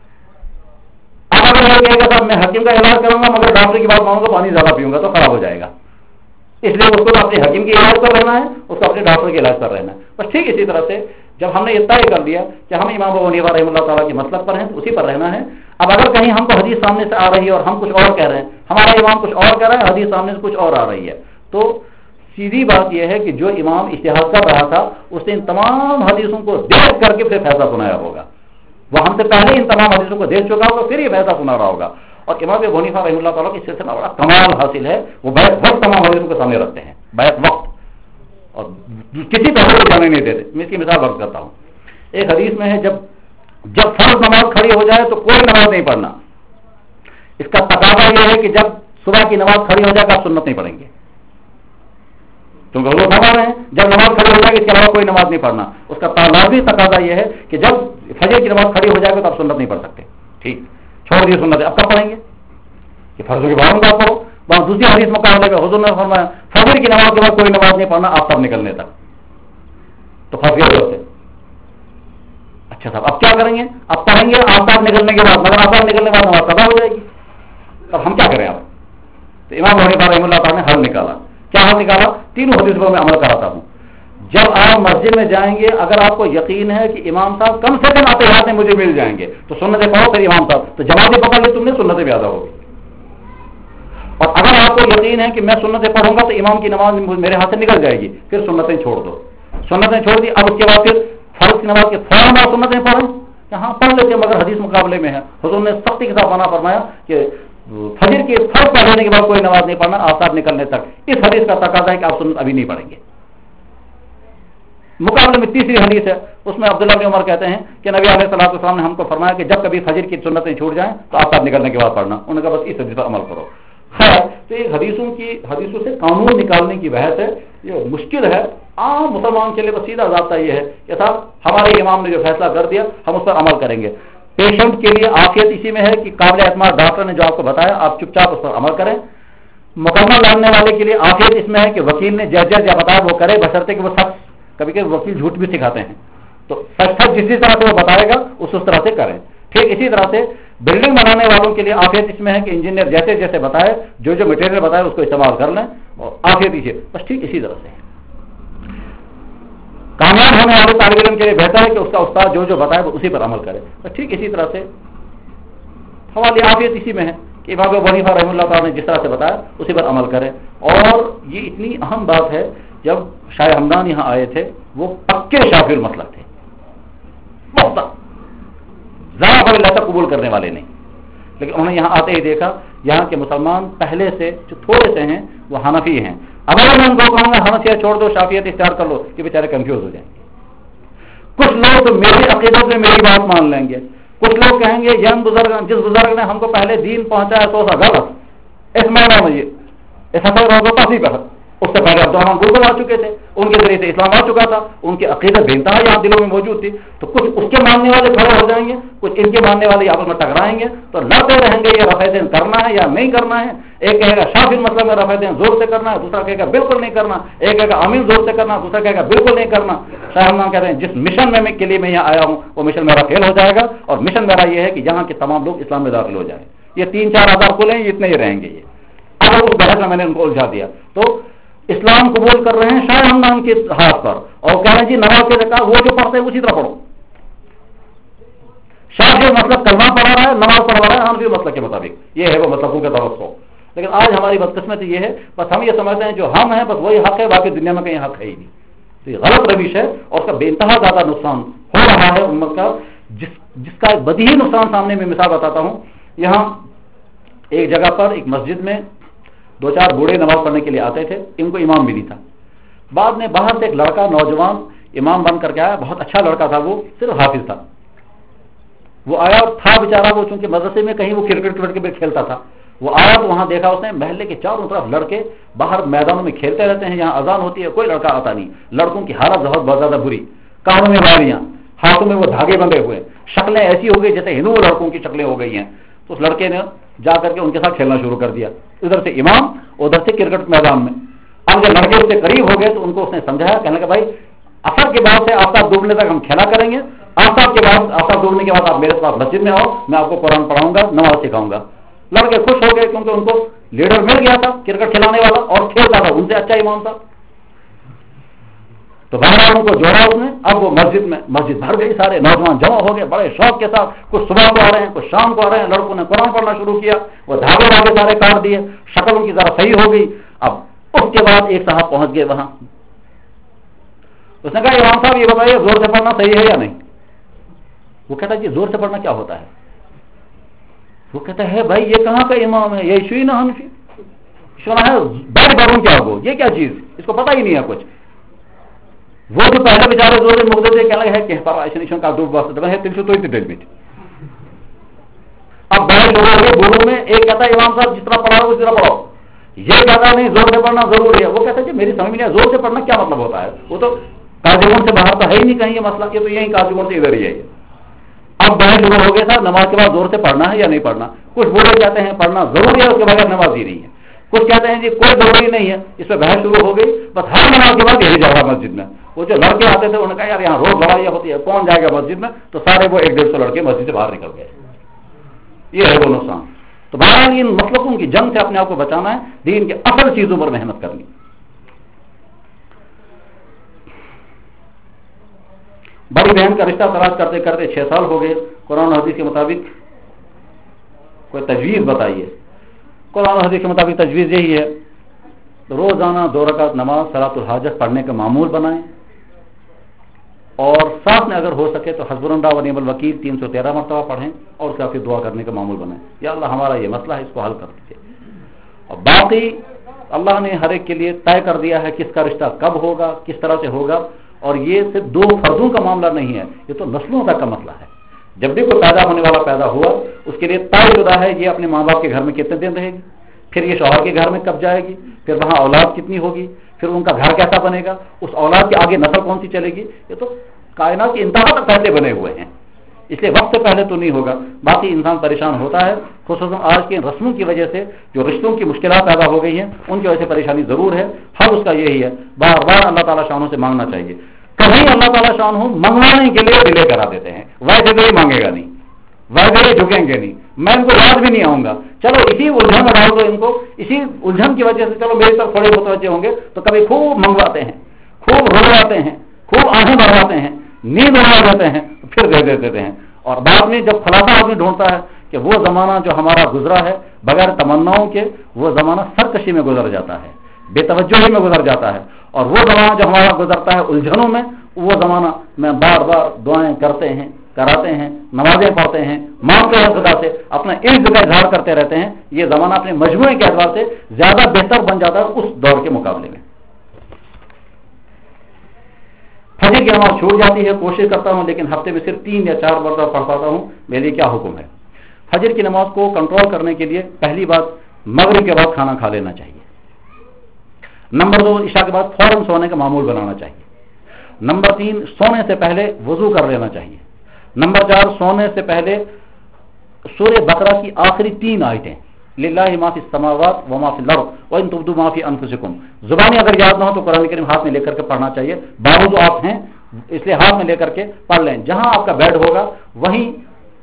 اگر یہ کہے گا صاحب میں حکیم کا علاج کروں گا مگر ڈاکٹر کی بات مانوں گا, پانی زیادہ پیوں گا تو خراب ہو جائے گا. اس لیے اس کو اپنے حکیم کے علاج پر رہنا ہے, اس کو اپنے ڈاکٹر کے علاج پر رہنا ہے. بس ٹھیک اسی طرح سے جب ہم نے یہ طے کر دیا کہ ہم امام ابو حنیفہ رحمہ اللہ تعالیٰ کے مسلک پر ہیں تو اسی پر رہنا ہے. اب اگر کہیں ہم کو حدیث سامنے سے آ رہی ہے اور ہم کچھ اور کہہ رہے ہیں, ہمارا امام کچھ اور کہہ رہا ہے, حدیث سامنے سے کچھ اور آ رہی ہے, تو سیدھی بات یہ ہے کہ جو امام اجتہاد کر رہا تھا اس نے ان تمام حدیثوں کو دیکھ کر کے پھر فیصلہ سنایا ہوگا. وہ ہم سے پہلے ان تمام حدیثوں کو دیکھ چکا ہوگا, پھر یہ فیصلہ سنا رہا ہوگا. اور امام ابو حنیفہ رحمہ اللہ تعالیٰ کی سلسلہ بڑا کمال حاصل ہے, وہ وقت تمام حدیثوں کے سامنے رکھتے ہیں. बैक वक्त, और किसी तरह को जाने नहीं देते। मैं इसकी मिसाल वर्क करता हूँ। एक हदीस में है, जब जब फर्ज नमाज खड़ी हो जाए तो कोई नमाज नहीं पढ़ना। इसका तकाजा यह है कि जब सुबह की नमाज खड़ी हो जाएगा आप सुन्नत नहीं पढ़ेंगे, क्योंकि हुजूर फरमा रहे हैं जब नमाज खड़ी हो जाएगी इसके अलावा कोई नमाज नहीं पढ़ना। उसका तालाबी तकाजा यह है कि जब फजर की नमाज खड़ी हो जाएगी तो आप सुन्नत नहीं पढ़ सकते। ठीक, छोड़ दिए सुन्नत, अब कब पढ़ेंगे? कि फर्जों के बाद बात पढ़ो। वहां दूसरी हदीस मुकाबले में हुजूर ने फरमाया फजर की नमाज के बाद कोई नमाज नहीं पढ़ना आफ्ताब निकलने तक। तो फंस गए होते। अच्छा साहब, अब क्या करेंगे? अब पढ़ेंगे आफ्ताब निकलने के बाद, मगर आफ्ताब निकलने के बाद नमाज कदा हो जाएगी, तब हम क्या करें? आप तो इमाम अबू हनीफा रहमतुल्लाह ने हल निकाला। क्या हल निकाला? तीनों हदीसों पर मैं अमल कराता हूं। जब आप मस्जिद में जाएंगे, अगर आपको यकीन है कि इमाम साहब कम से कम आते हाथ मुझे मिल जाएंगे तो सुन्नतें पढ़ो, फिर इमाम साहब तो जमातें पकड़ ली तुमने, सुन्नतें ज्यादा होगी। और अगर आपको यकीन है कि मैं सुन्नतें पढ़ूंगा तो इमाम की नमाज मेरे हाथ से निकल जाएगी, फिर सुन्नतें छोड़ दो। सुन्नतें छोड़ दी, अब उसके बाद फिर फर्ज की नमाज के फौरन बाद सुन्नतें पढ़ें, हाँ पढ़ लेते हैं, मगर हदीस मुकाबले में है। हुजूर ने सख्ती के साथ मना फरमाया कि फजर के फर्ज पढ़ लेने के बाद कोई नमाज नहीं पढ़ना आफ्ताब निकलने तक। इस हदीस का तकाजा है कि आप सुन्नत अभी नहीं पढ़ेंगे। मुकाबले में तीसरी हदीस है, उसमें अब्दुल्लाह बिन उमर कहते हैं कि नबी अलैहिस्सलातु वस्सलाम ने हमको फरमाया कि जब कभी फजर की सुन्नतें छूट जाएं तो आफ्ताब निकलने के बाद पढ़ना। उन्होंने कहा बस इस हदीस पर अमल करो। खैर, तो ये हदीसों की हदीसों से कानून निकालने की बहस है, ये मुश्किल है। आम मुसलमान के लिए बस सीधा जाता यह है कि साहब हमारे इमाम ने जो फैसला कर दिया हम उस पर अमल करेंगे। पेशेंट के लिए आफियत इसी में है कि काबिल एतमाद डॉक्टर ने जो आपको बताया आप चुपचाप उस पर अमल करें। मुकदमा लड़ने वाले के लिए आफियत इसमें है कि वकील ने जज जज या बताया वो करे, बशर्ते कि वो सच, कभी कभी वकील झूठ भी सिखाते हैं, तो सच सच जिस तरह से वो बताएगा उस उस तरह से करें। ठीक इसी तरह से बिल्डिंग बनाने वालों के लिए आफियत इसमें है कि इंजीनियर जैसे जैसे बताए, जो जो मटेरियल बताए उसको इस्तेमाल कर लें, और आफियत इसे बस ठीक इसी तरह से। कामयाब होने वाले तालिब इल्म के लिए बेहतर है कि उसका उस्ताद जो जो बताए वो उसी पर अमल करे। बस ठीक इसी तरह से हमारी आफियत इसी में है कि इमाम अबू हनीफा रहमतुल्लाह ने जिस तरह से बताया उसी पर अमल करें। और ये इतनी अहम बात है, जब शाह हमदान यहाँ आए थे वो पक्के शाफिर मसलक थे, बहुत ज़रा बड़े लता कबूल करने वाले नहीं, लेकिन उन्होंने यहाँ आते ही देखा यहाँ के मुसलमान पहले से जो थोड़े से हैं वो हनफी हैं। अब अगर मैं उनको कहूँगा हनफियत छोड़ दो शाफियत इख्तियार कर लो कि बेचारे कंफ्यूज हो जाएंगे। कुछ लोग तो मेरी अकीदत में मेरी बात मान लेंगे, कुछ लोग कहेंगे यंग बुजुर्ग जिस बुजुर्ग ने हमको पहले दीन पहुंचाया सो सा गलत, इस मायने में ये ऐसा काफी पर उससे पहले अब्दुर्रहमान गुरबल आ चुके थे, उनके जरिए से इस्लाम आ चुका था, उनकी अकीदत बेनतहा यहाँ दिलों में मौजूद थी। तो कुछ उसके मानने वाले खड़े हो जाएंगे, कुछ इनके मानने वाले आपस में टकराएंगे, तो लड़ते रहेंगे ये रफ़े करना है या नहीं करना है। एक कहेगा शाफिर मतलब में रफ़े जोर से करना है, दूसरा कहेगा बिल्कुल नहीं करना, एक कहेगा अमीन जोर से करना, दूसरा कहेगा बिल्कुल नहीं करना। शाह कहते हैं जिस मिशन में के लिए मैं यहाँ आया हूँ वो मिशन मेरा फेल हो जाएगा, और मिशन मेरा ये है कि यहाँ के तमाम लोग इस्लाम में दाखिल हो जाए। ये तीन चार हजार कुल हैं, इतने ही रहेंगे। ये अगर उस बहस में मैंने उनको उलझा दिया तो इस्लाम कबूल कर रहे हैं शाह हमदान के हाथ पर, और कह रहे हैं जी नमाज के रखा वो जो पढ़ते हैं उसी तरह पढ़ो। शाह जो मतलब कलमा पढ़ा रहा है, नमाज पढ़वा रहा है हनफी मसलक के मुताबिक, ये है वो मसलकों का तवस्सो। लेकिन आज हमारी बदकिस्मत ये है, बस हम ये समझते हैं जो हम हैं बस वही हक है, बाकी दुनिया में कहीं हक है ही नहीं। तो ये गलत रविश है, और उसका बेइंतहा ज्यादा नुकसान हो रहा है उम्मत का, जिस जिसका एक बदीही नुकसान सामने में मिसाल बताता हूँ। यहाँ एक जगह पर एक मस्जिद में दो चार बूढ़े नमाज पढ़ने के लिए आते थे, इनको इमाम भी नहीं था। बाद में बाहर से एक लड़का नौजवान इमाम बन करके आया, बहुत अच्छा लड़का था, वो सिर्फ हाफिज था। वो आया और था बेचारा, वो चूंकि मदरसे में कहीं वो क्रिकेट क्रिकेट में खेलता था, वो आया तो वहां देखा उसने महल्ले के चारों तरफ लड़के बाहर मैदानों में खेलते रहते हैं, यहाँ अजान होती है कोई लड़का आता नहीं। लड़कों की हालत बहुत बहुत ज्यादा बुरी, कानों में वारियां, हाथों में वो धागे बंधे हुए, शक्लें ऐसी हो गई जैसे हिंदू लड़कों की शक्लें हो गई हैं। तो उस लड़के ने जाकर के उनके साथ खेलना शुरू कर दिया, इधर से इमाम उधर से क्रिकेट मैदान में। अब जब लड़के उससे करीब हो गए तो उनको उसने समझाया, कहने लगा भाई असर के बाद से आफ्ताब डूबने तक हम खेला करेंगे, आफ्ताब के बाद आफ्ताब डूबने के बाद आप मेरे साथ मस्जिद में आओ, मैं आपको कुरान पढ़ाऊंगा, नमाज सिखाऊंगा। लड़के खुश हो गए क्योंकि उनको लीडर मिल गया था क्रिकेट खिलाने वाला, और खेलता था उनसे अच्छा इमाम था। तो बहरहाल उनको जोड़ा उसने। अब वो मस्जिद में मस्जिद भर गई, सारे नौजवान जमा हो गए बड़े शौक के साथ, कुछ सुबह को आ रहे हैं कुछ शाम को आ रहे हैं। लड़कों ने कुरान पढ़ना शुरू किया, वो धागे धागे सारे काट दिए, शक्ल उनकी जरा सही हो गई। अब उसके बाद एक साहब पहुंच गए वहां, उसने कहा इमाम साहब ये बताइए जोर से पढ़ना सही है या नहीं। वो कहता है जी जोर से पढ़ना क्या होता है। वो कहता है भाई ये कहाँ का इमाम है, ये इशू ही ना हनफी, سنا ہے بیڈ بارون کیا ہو یہ کیا چیز اس کو پتا ہی نہیں ہے کچھ. وہ جو پہلے بیچارے دو دن مقدے سے کیا لگا ہے کہ پاراشن کا دو بس ہے تین سو تو ڈیل میں. اب بڑے لوگوں کے بولوں میں ایک کہتا ہے امام صاحب جتنا پڑھاؤ اتنا پڑھاؤ, یہ کہتا نہیں زور سے پڑھنا ضروری ہے. وہ کہتا ہے کہ میری سمجھ میں نہیں زور سے پڑھنا کیا مطلب ہوتا ہے, وہ تو کاجگون سے باہر تو ہے ہی نہیں کہیں یہ مسئلہ, یہ تو یہی کاجگون سے ادھر ہی ہے. اب بہت لوگ ہو گئے صاحب نماز کے بعد زور سے پڑھنا ہے یا نہیں پڑھنا. کچھ بولے جاتے ہیں پڑھنا ضروری ہے اس کے بغیر نماز ہی نہیں ہے, کچھ کہتے ہیں جی کوئی ضروری نہیں ہے. اس پہ بحث شروع ہو گئی. بس ہر نماز کے بعد یہی جھگڑا مسجد میں. وہ جو لڑکے آتے تھے انہوں نے کہا یار یہاں روز لڑائیاں ہوتی ہے کون جائے گا مسجد میں, تو سارے وہ ایک ڈیڑھ سو لڑکے مسجد سے باہر نکل گئے. یہ ہے وہ نقصان. تو بہرحال ان مسلکوں کی جنگ سے اپنے آپ کو بچانا ہے, دین کے اصل چیزوں پر محنت کرنی. بڑی بہن کا رشتہ تلاش کرتے کرتے چھ سال ہو گئے. قرآن حدیث کے مطابق کوئی تجویز بتائیے. قرآن حدیث کے مطابق تجویز یہی ہے روزانہ دو رکعت نماز صلاۃ الحاجت پڑھنے کا معمول بنائیں, اور ساتھ میں اگر ہو سکے تو حسبنا اللہ و نعم الوکیل تین سو تیرہ مرتبہ پڑھیں, اور کافی دعا کرنے کا معمول بنائیں, یا اللہ ہمارا یہ مسئلہ ہے اس کو حل کر دیجیے. اور باقی اللہ نے ہر ایک کے لیے طے کر دیا ہے کس کا رشتہ کب ہوگا کس طرح سے ہوگا, اور یہ صرف دو فردوں کا معاملہ نہیں ہے, یہ تو نسلوں تک کا مسئلہ ہے. جب بھی کوئی پیدا ہونے والا پیدا ہوا اس کے لیے طے شدہ ہے یہ اپنے ماں باپ کے گھر میں کتنے دن رہے گی, پھر یہ شوہر کے گھر میں کب جائے گی, پھر وہاں اولاد کتنی ہوگی, پھر ان کا گھر کیسا بنے گا, اس اولاد کے آگے نسل کون سی چلے گی. یہ تو کائنات کی انتہا تک پہلے بنے ہوئے ہیں, اس لیے وقت سے پہلے تو نہیں ہوگا. باقی انسان پریشان ہوتا ہے, خصوصاً آج کے رسموں کی وجہ سے جو رشتوں کی مشکلات پیدا ہو گئی ہیں ان کی وجہ سے پریشانی ضرور ہے. حل اس کا یہی ہے بار بار اللہ تعالیٰ شانوں سے مانگنا چاہیے. کبھی اللہ تعالیٰ شان ہو منگوانے کے لیے ڈیلے کرا دیتے ہیں, ویسے تو ہی مانگے گا نہیں, ویسے ہی جھکیں گے نہیں, میں ان کو یاد بھی نہیں آؤں گا, چلو اسی الجھن میں ڈال دو ان کو, اسی الجھن کی وجہ سے چلو میری طرف تھوڑے متوجہ ہوں گے, تو کبھی خوب منگواتے ہیں, خوب رولاتے ہیں, خوب آنکھیں بڑھواتے ہیں, نیند اڑا دیتے ہیں, پھر دے دے دیتے ہیں. اور بعد میں جب خلاصہ آدمی ڈھونڈتا ہے کہ وہ زمانہ جو ہمارا گزرا ہے بغیر تمناؤں کے, وہ زمانہ سرکشی میں گزر جاتا ہے, بے توجہی میں گزر جاتا ہے. اور وہ زمانہ جو ہمارا گزرتا ہے الجھنوں میں, وہ زمانہ میں بار بار دعائیں کرتے ہیں کراتے ہیں نمازیں پڑھتے ہیں مانگتے ہیں خدا سے, اپنا عزت کا اظہار کرتے رہتے ہیں. یہ زمانہ اپنے مجموعے کے اعتبار سے زیادہ بہتر بن جاتا ہے اس دور کے مقابلے میں. فجر کی نماز چھوٹ جاتی ہے, کوشش کرتا ہوں لیکن ہفتے میں صرف تین یا چار مرتبہ پڑھ پاتا ہوں, میرے لیے کیا حکم ہے؟ فجر کی نماز کو کنٹرول کرنے کے لیے پہلی بات مغرب کے بعد کھانا کھا لینا چاہیے. نمبر دو عشاء کے بعد فوراً سونے کا معمول بنانا چاہیے. نمبر تین سونے سے پہلے وضو کر لینا چاہیے. نمبر چار سونے سے پہلے سورہ بقرہ کی آخری تین آیتیں للہ ما فی السماوات و ما فی الارض وان تبدوا ما فی انفسکم, زبانی اگر یاد نہ ہو تو قرآن کریم ہاتھ میں لے کر کے پڑھنا چاہیے. باوضو آپ ہیں اس لیے ہاتھ میں لے کر کے پڑھ لیں. جہاں آپ کا بیڈ ہوگا وہیں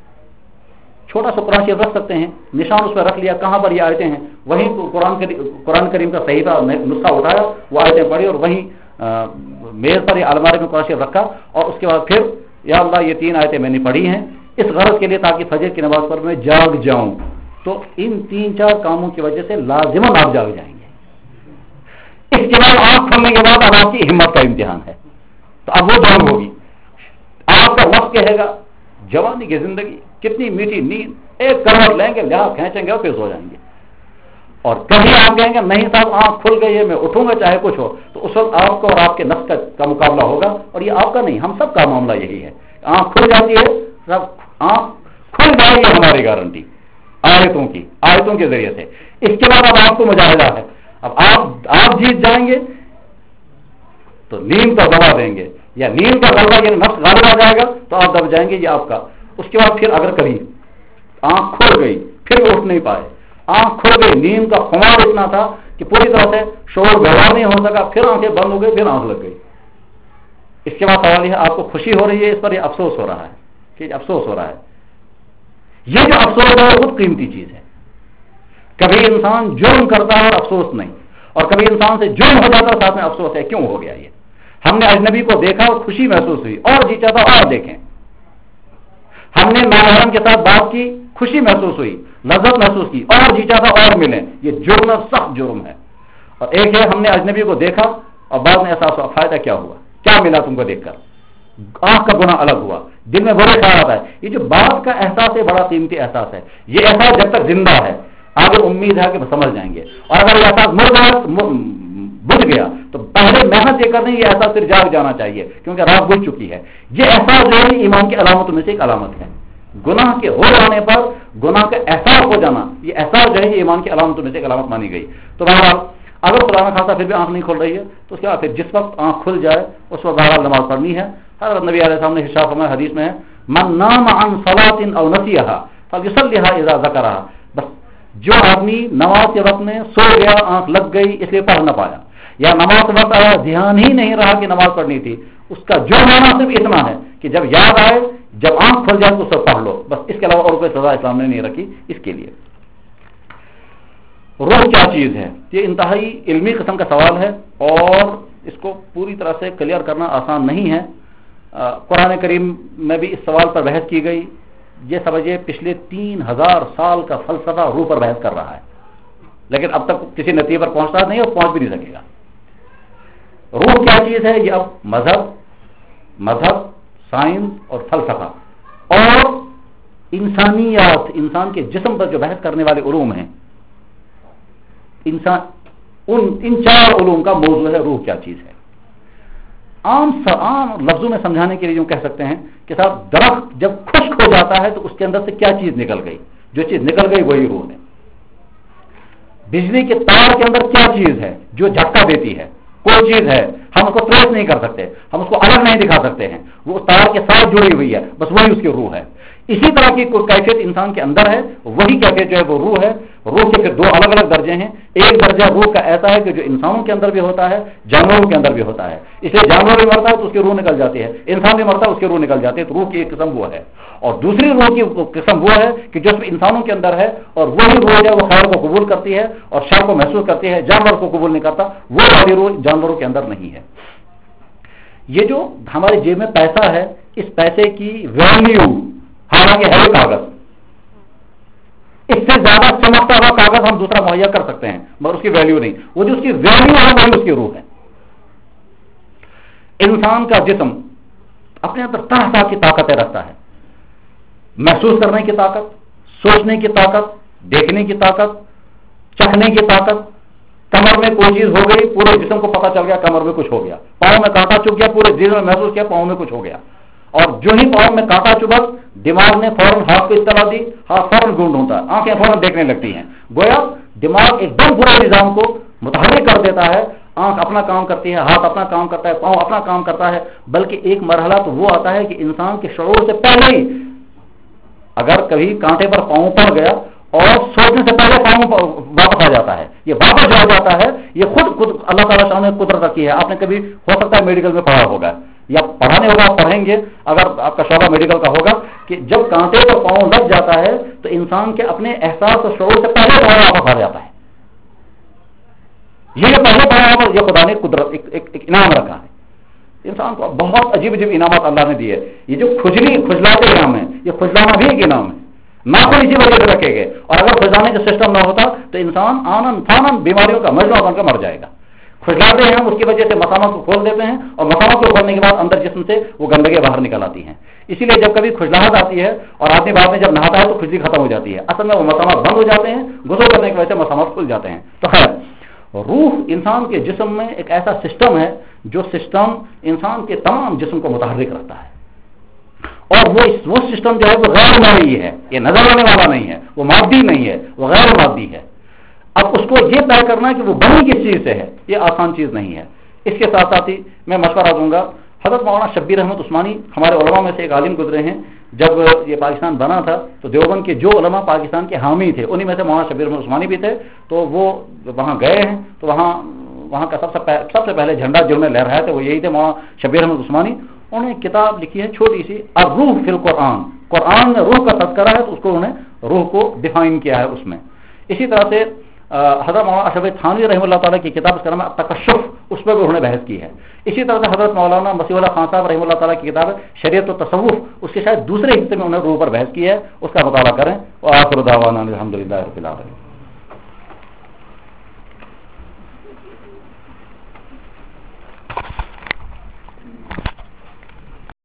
چھوٹا سا قرآن شریف رکھ سکتے ہیں, نشان اس پہ رکھ لیا کہاں پر یہ آیتیں ہیں, وہیں قرآن قرآن کریم کا صحیفہ نسخہ اٹھایا, وہ آیتیں پڑھی اور وہیں میز پر یا الماری میں قرآن شریف رکھا, اور اس کے بعد پھر یا اللہ یہ تین آیتیں میں نے پڑھی ہیں اس غرض کے لیے تاکہ فجر کی نماز پر میں جاگ جاؤں. تو ان تین چار کاموں کی وجہ سے لازماً آپ جاگ جائیں گے. اس کے بعد آنکھ کھولنے کے بعد اب آپ کی ہمت کا امتحان ہے, تو اب وہ جنگ ہوگی. آپ کا وقت کہے گا جوانی کی زندگی کتنی میٹھی نیند, ایک کروٹ لیں گے لحاظ کھینچیں گے اور پھر سو جائیں گے. اور کہیں آپ کہیں گے نہیں صاحب آنکھ کھل گئی ہے میں اٹھوں گا چاہے کچھ ہو, تو اس وقت آپ کو اور آپ کے نفس کا مقابلہ ہوگا. اور یہ آپ کا نہیں ہم سب کا معاملہ یہی ہے, آنکھ کھل جاتی ہے, سب آنکھ کھل جائے گی ہماری گارنٹی آیتوں کی آیتوں کے ذریعے سے. اس کے بعد اب آپ کو مجاہدہ ہے, اب آپ آپ جیت جائیں گے تو نیند کا دبا دیں گے, یا نیند کا غلبہ یعنی نفس غالب آ جائے گا تو آپ دب جائیں گے, یہ آپ کا. اس کے بعد پھر اگر کبھی آنکھ کھل گئی پھر وہ اٹھ نہیں پائے, آنکھ کھل گئی نیند کا خمار اتنا تھا کہ پوری طرح سے شور گوار نہیں ہو سکا, پھر آنکھیں بند ہو گئی, پھر آنکھ لگ گئی. اس کے بعد سوال یہ ہے آپ کو خوشی ہو رہی ہے اس پر یا افسوس ہو رہا ہے؟ کہ افسوس ہو رہا ہے. یہ جو افسوس ہے وہ بہت قیمتی چیز ہے. کبھی انسان جرم کرتا ہے اور افسوس نہیں, اور کبھی انسان سے جرم ہو جاتا ہے ساتھ میں افسوس ہے کیوں ہو گیا یہ. ہم نے اجنبی کو دیکھا اور خوشی محسوس ہوئی, اور جی چاہتا اور دیکھیں. ہم نے نامحرم کے ساتھ بات کی, خوشی محسوس ہوئی, لذت محسوس کی, اور جی چاہتا اور ملیں. یہ جرم سخت جرم ہے. اور ایک ہے ہم نے اجنبی کو دیکھا اور بعد میں احساس ہوا فائدہ کیا ہوا, کیا ملا تم کو دیکھ کر, آنکھ کا گناہ الگ ہوا, دل میں برے خیال آتا ہے. یہ جو بات کا احساس ہے بڑا قیمتی احساس ہے. یہ احساس جب تک زندہ ہے, آگے امید ہے کہ وہ سمجھ جائیں گے. اور اگر یہ احساس مر بجھ گیا تو پہلے محنت یہ کرنی، یہ احساس پھر جاگ جانا چاہیے کیونکہ رات بجھ چکی ہے. یہ احساس جو ہے ایمان کی علامتوں میں سے ایک علامت ہے. گناہ کے ہو جانے پر گناہ کا احساس ہو جانا، یہ احساس جو ہے یہ ایمان کی علامتوں میں سے ایک علامت مانی گئی. تو بہرحال اگر خدا نہ خاصا پھر بھی آنکھ نہیں کھل رہی ہے تو اس کے بعد پھر جس وقت آنکھ کھل جائے اس وقت بہرحال نماز پڑھنی ہے. حضرت نبی علیہ السلام نے ارشاد فرمایا حدیث میں ہے من نام عن صلاۃ او نسیھا فلیصلیھا اذا ذکرھا. بس جو آدمی نماز کے وقت میں سو گیا، آنکھ لگ گئی اس لیے پڑھ نہ پایا، یا نماز کے وقت آیا دھیان ہی نہیں رہا کہ نماز پڑھنی تھی، اس کا جو معنی صرف اتنا ہے کہ جب یاد آئے، جب آنکھ کھل جائے تو اس کو پڑھ لو. بس اس کے علاوہ اور کوئی سزا اسلام نے نہیں رکھی اس کے لیے. روح کیا چیز ہے؟ یہ انتہائی علمی قسم کا سوال ہے اور اس کو پوری طرح سے کلیئر کرنا آسان نہیں ہے. قرآن کریم میں بھی اس سوال پر بحث کی گئی. یہ سمجھے پچھلے تین ہزار سال کا فلسفہ روح پر بحث کر رہا ہے، لیکن اب تک کسی نتیجے پر پہنچتا نہیں اور پہنچ بھی نہیں سکے گا. روح کیا چیز ہے؟ یہ اب مذہب مذہب سائنس اور فلسفہ اور انسانیات، انسان کے جسم پر جو بحث کرنے والے علوم ہیں، انسان ان ان چار علوم کا موضوع ہے روح کیا چیز ہے. عام عام لفظوں میں سمجھانے کے لیے یوں کہہ سکتے ہیں کہ صاحب درخت جب خشک ہو جاتا ہے تو اس کے اندر سے کیا چیز نکل گئی؟ جو چیز نکل گئی وہی روح ہے. بجلی کے تار کے اندر کیا چیز ہے جو جھٹکا دیتی ہے؟ کوئی چیز ہے، ہم اس کو ٹریس نہیں کر سکتے، ہم اس کو الگ نہیں دکھا سکتے ہیں، وہ تار کے ساتھ جڑی ہوئی ہے، بس وہی اس کی روح ہے. اسی طرح کی کوئی کیفیت انسان کے اندر ہے، وہی کیفیت جو ہے وہ روح ہے. روح کے پھر دو الگ الگ درجے ہیں. ایک درجہ روح کا ایسا ہے کہ جو انسانوں کے اندر بھی ہوتا ہے، جانوروں کے اندر بھی ہوتا ہے. اس لیے جانور بھی مرتا ہے تو اس کی روح نکل جاتی ہے، انسان بھی مرتا ہے اس کی روح نکل جاتی ہے. تو روح کی ایک قسم وہ ہے. اور دوسری روح کی قسم وہ ہے کہ جو انسانوں کے اندر ہے اور وہی روح ہے وہ خیر کو قبول کرتی ہے اور شر کو محسوس کرتی ہے، جانور کو قبول نہیں کرتا. وہ والی روح جانوروں کے اندر نہیں ہے. یہ جو ہمارے جیب میں پیسہ ہے، اس پیسے کی ویلیو حالانکہ ہے کاغذ، اس سے زیادہ چمکتا ہوا کاغذ ہم دوسرا مہیا کر سکتے ہیں مگر اس کی ویلیو نہیں. وہ جو اس کی ویلیو ہے وہی اس کی روح ہے. انسان کا جسم اپنے اندر طرح طرح کی طاقتیں رکھتا ہے، محسوس کرنے کی طاقت، سوچنے کی طاقت، دیکھنے کی طاقت، چکھنے کی طاقت. کمر میں کوئی چیز ہو گئی پورے جسم کو پتا چل گیا کمر میں کچھ ہو گیا. پاؤں میں کانٹا چبھ گیا پورے جسم میں محسوس کیا پاؤں میں کچھ ہو گیا. اور جو ہی پاؤں میں کانٹا چبھا دماغ نے فوراً ہاتھ کو اطلاع دی، ہاتھ فوراً گونڈ ہوتا ہے، آنکھیں فوراً دیکھنے لگتی ہیں. گویا دماغ ایک دم پورے نظام کو متحرک کر دیتا ہے. آنکھ اپنا کام کرتی ہے، ہاتھ اپنا کام کرتا ہے، پاؤں اپنا کام کرتا ہے. بلکہ ایک مرحلہ تو وہ آتا ہے کہ انسان کے شعور سے پہلے ہی اگر کبھی کانٹے پر پاؤں پڑ گیا اور سوچنے سے پہلے پاؤں واپس آ جاتا ہے. یہ واپس جو آ جاتا ہے یہ خود خود اللہ تعالیٰ شاہ نے قدرت رکھی ہے. آپ نے کبھی ہو سکتا ہے میڈیکل میں پڑھا ہوگا یا پڑھانے ہوگا، آپ پڑھیں گے اگر آپ کا شعبہ میڈیکل کا ہوگا کہ جب کانٹے پر پاؤں لگ جاتا ہے تو انسان کے اپنے احساس اور شعور سے پہلے پاؤں واپس آ جاتا ہے. یہ جو پہلے پاؤں یہ خدا نے قدرت ایک, ایک, ایک انعام رکھا ہے. انسان کو بہت عجیب عجیب انعامات اللہ نے دیے. یہ جو کھجلی کھجلاتے انعام ہے، یہ کھجلانا بھی ایک انعام ہے. ناخن اسی وجہ سے رکھے گئے اور اگر کھجلانے کا سسٹم نہ ہوتا تو انسان آنن فانن بیماریوں کا مجموعہ بن کر مر جائے گا. کھجلاتے ہیں ہم اس کی وجہ سے مسامات کو کھول دیتے ہیں اور مسامات کو کھولنے کے بعد اندر جسم سے وہ گندگیاں باہر نکل آتی ہیں. اسی لیے جب کبھی کھجلاہٹ آتی ہے اور آدمی بعد میں جب نہاتا ہے تو کھجلی ختم ہو جاتی ہے. اصل میں وہ مسامات بند ہو جاتے ہیں، غسل کرنے کی وجہ سے مسامات کھل جاتے ہیں. تو خیر روح انسان کے جسم میں ایک ایسا سسٹم ہے جو سسٹم انسان کے تمام جسم کو متحرک رکھتا ہے. اور وہ وہ سسٹم جو ہے وہ غیر مادی ہے، یہ نظر آنے والا نہیں ہے، وہ مادی نہیں ہے، وہ غیر مادی ہے. اب اس کو یہ طے کرنا ہے کہ وہ بنی کس چیز سے ہے، یہ آسان چیز نہیں ہے. اس کے ساتھ ساتھ ہی میں مشورہ دوں گا، حضرت مولانا شبیر احمد عثمانی ہمارے علماء میں سے ایک عالم گزرے ہیں. جب یہ پاکستان بنا تھا تو دیوبند کے جو علماء پاکستان کے حامی تھے انہی میں سے مولانا شبیر احمد عثمانی بھی تھے. تو وہ وہاں گئے ہیں تو وہاں وہاں کا سب سے پہلے سب سے پہلے جھنڈا جو انہیں لہرایا تھے وہ یہی تھے مولانا شبیر احمد عثمانی. انہوں نے کتاب لکھی ہے چھوٹی سی الروح فی القرآن. قرآن میں روح کا تذکرہ ہے تو اس کو انہوں نے روح کو ڈیفائن کیا ہے اس میں. اسی طرح سے حضرت مولانا اشرف تھانوی رحمہ اللہ تعالیٰ کی کتاب اس کا نام ہے تکشف، اس پر بھی انہوں نے بحث کی ہے. اسی طرح سے حضرت مولانا مسیح اللہ خان صاحب رحمہ اللہ تعالیٰ کی کتاب ہے شریعت و تصوف، اس کے شاید دوسرے حصے میں انہوں نے روح پر بحث کی ہے، اس کا مطالعہ کریں. وآخر دعوانا الحمدللہ رب العالمین.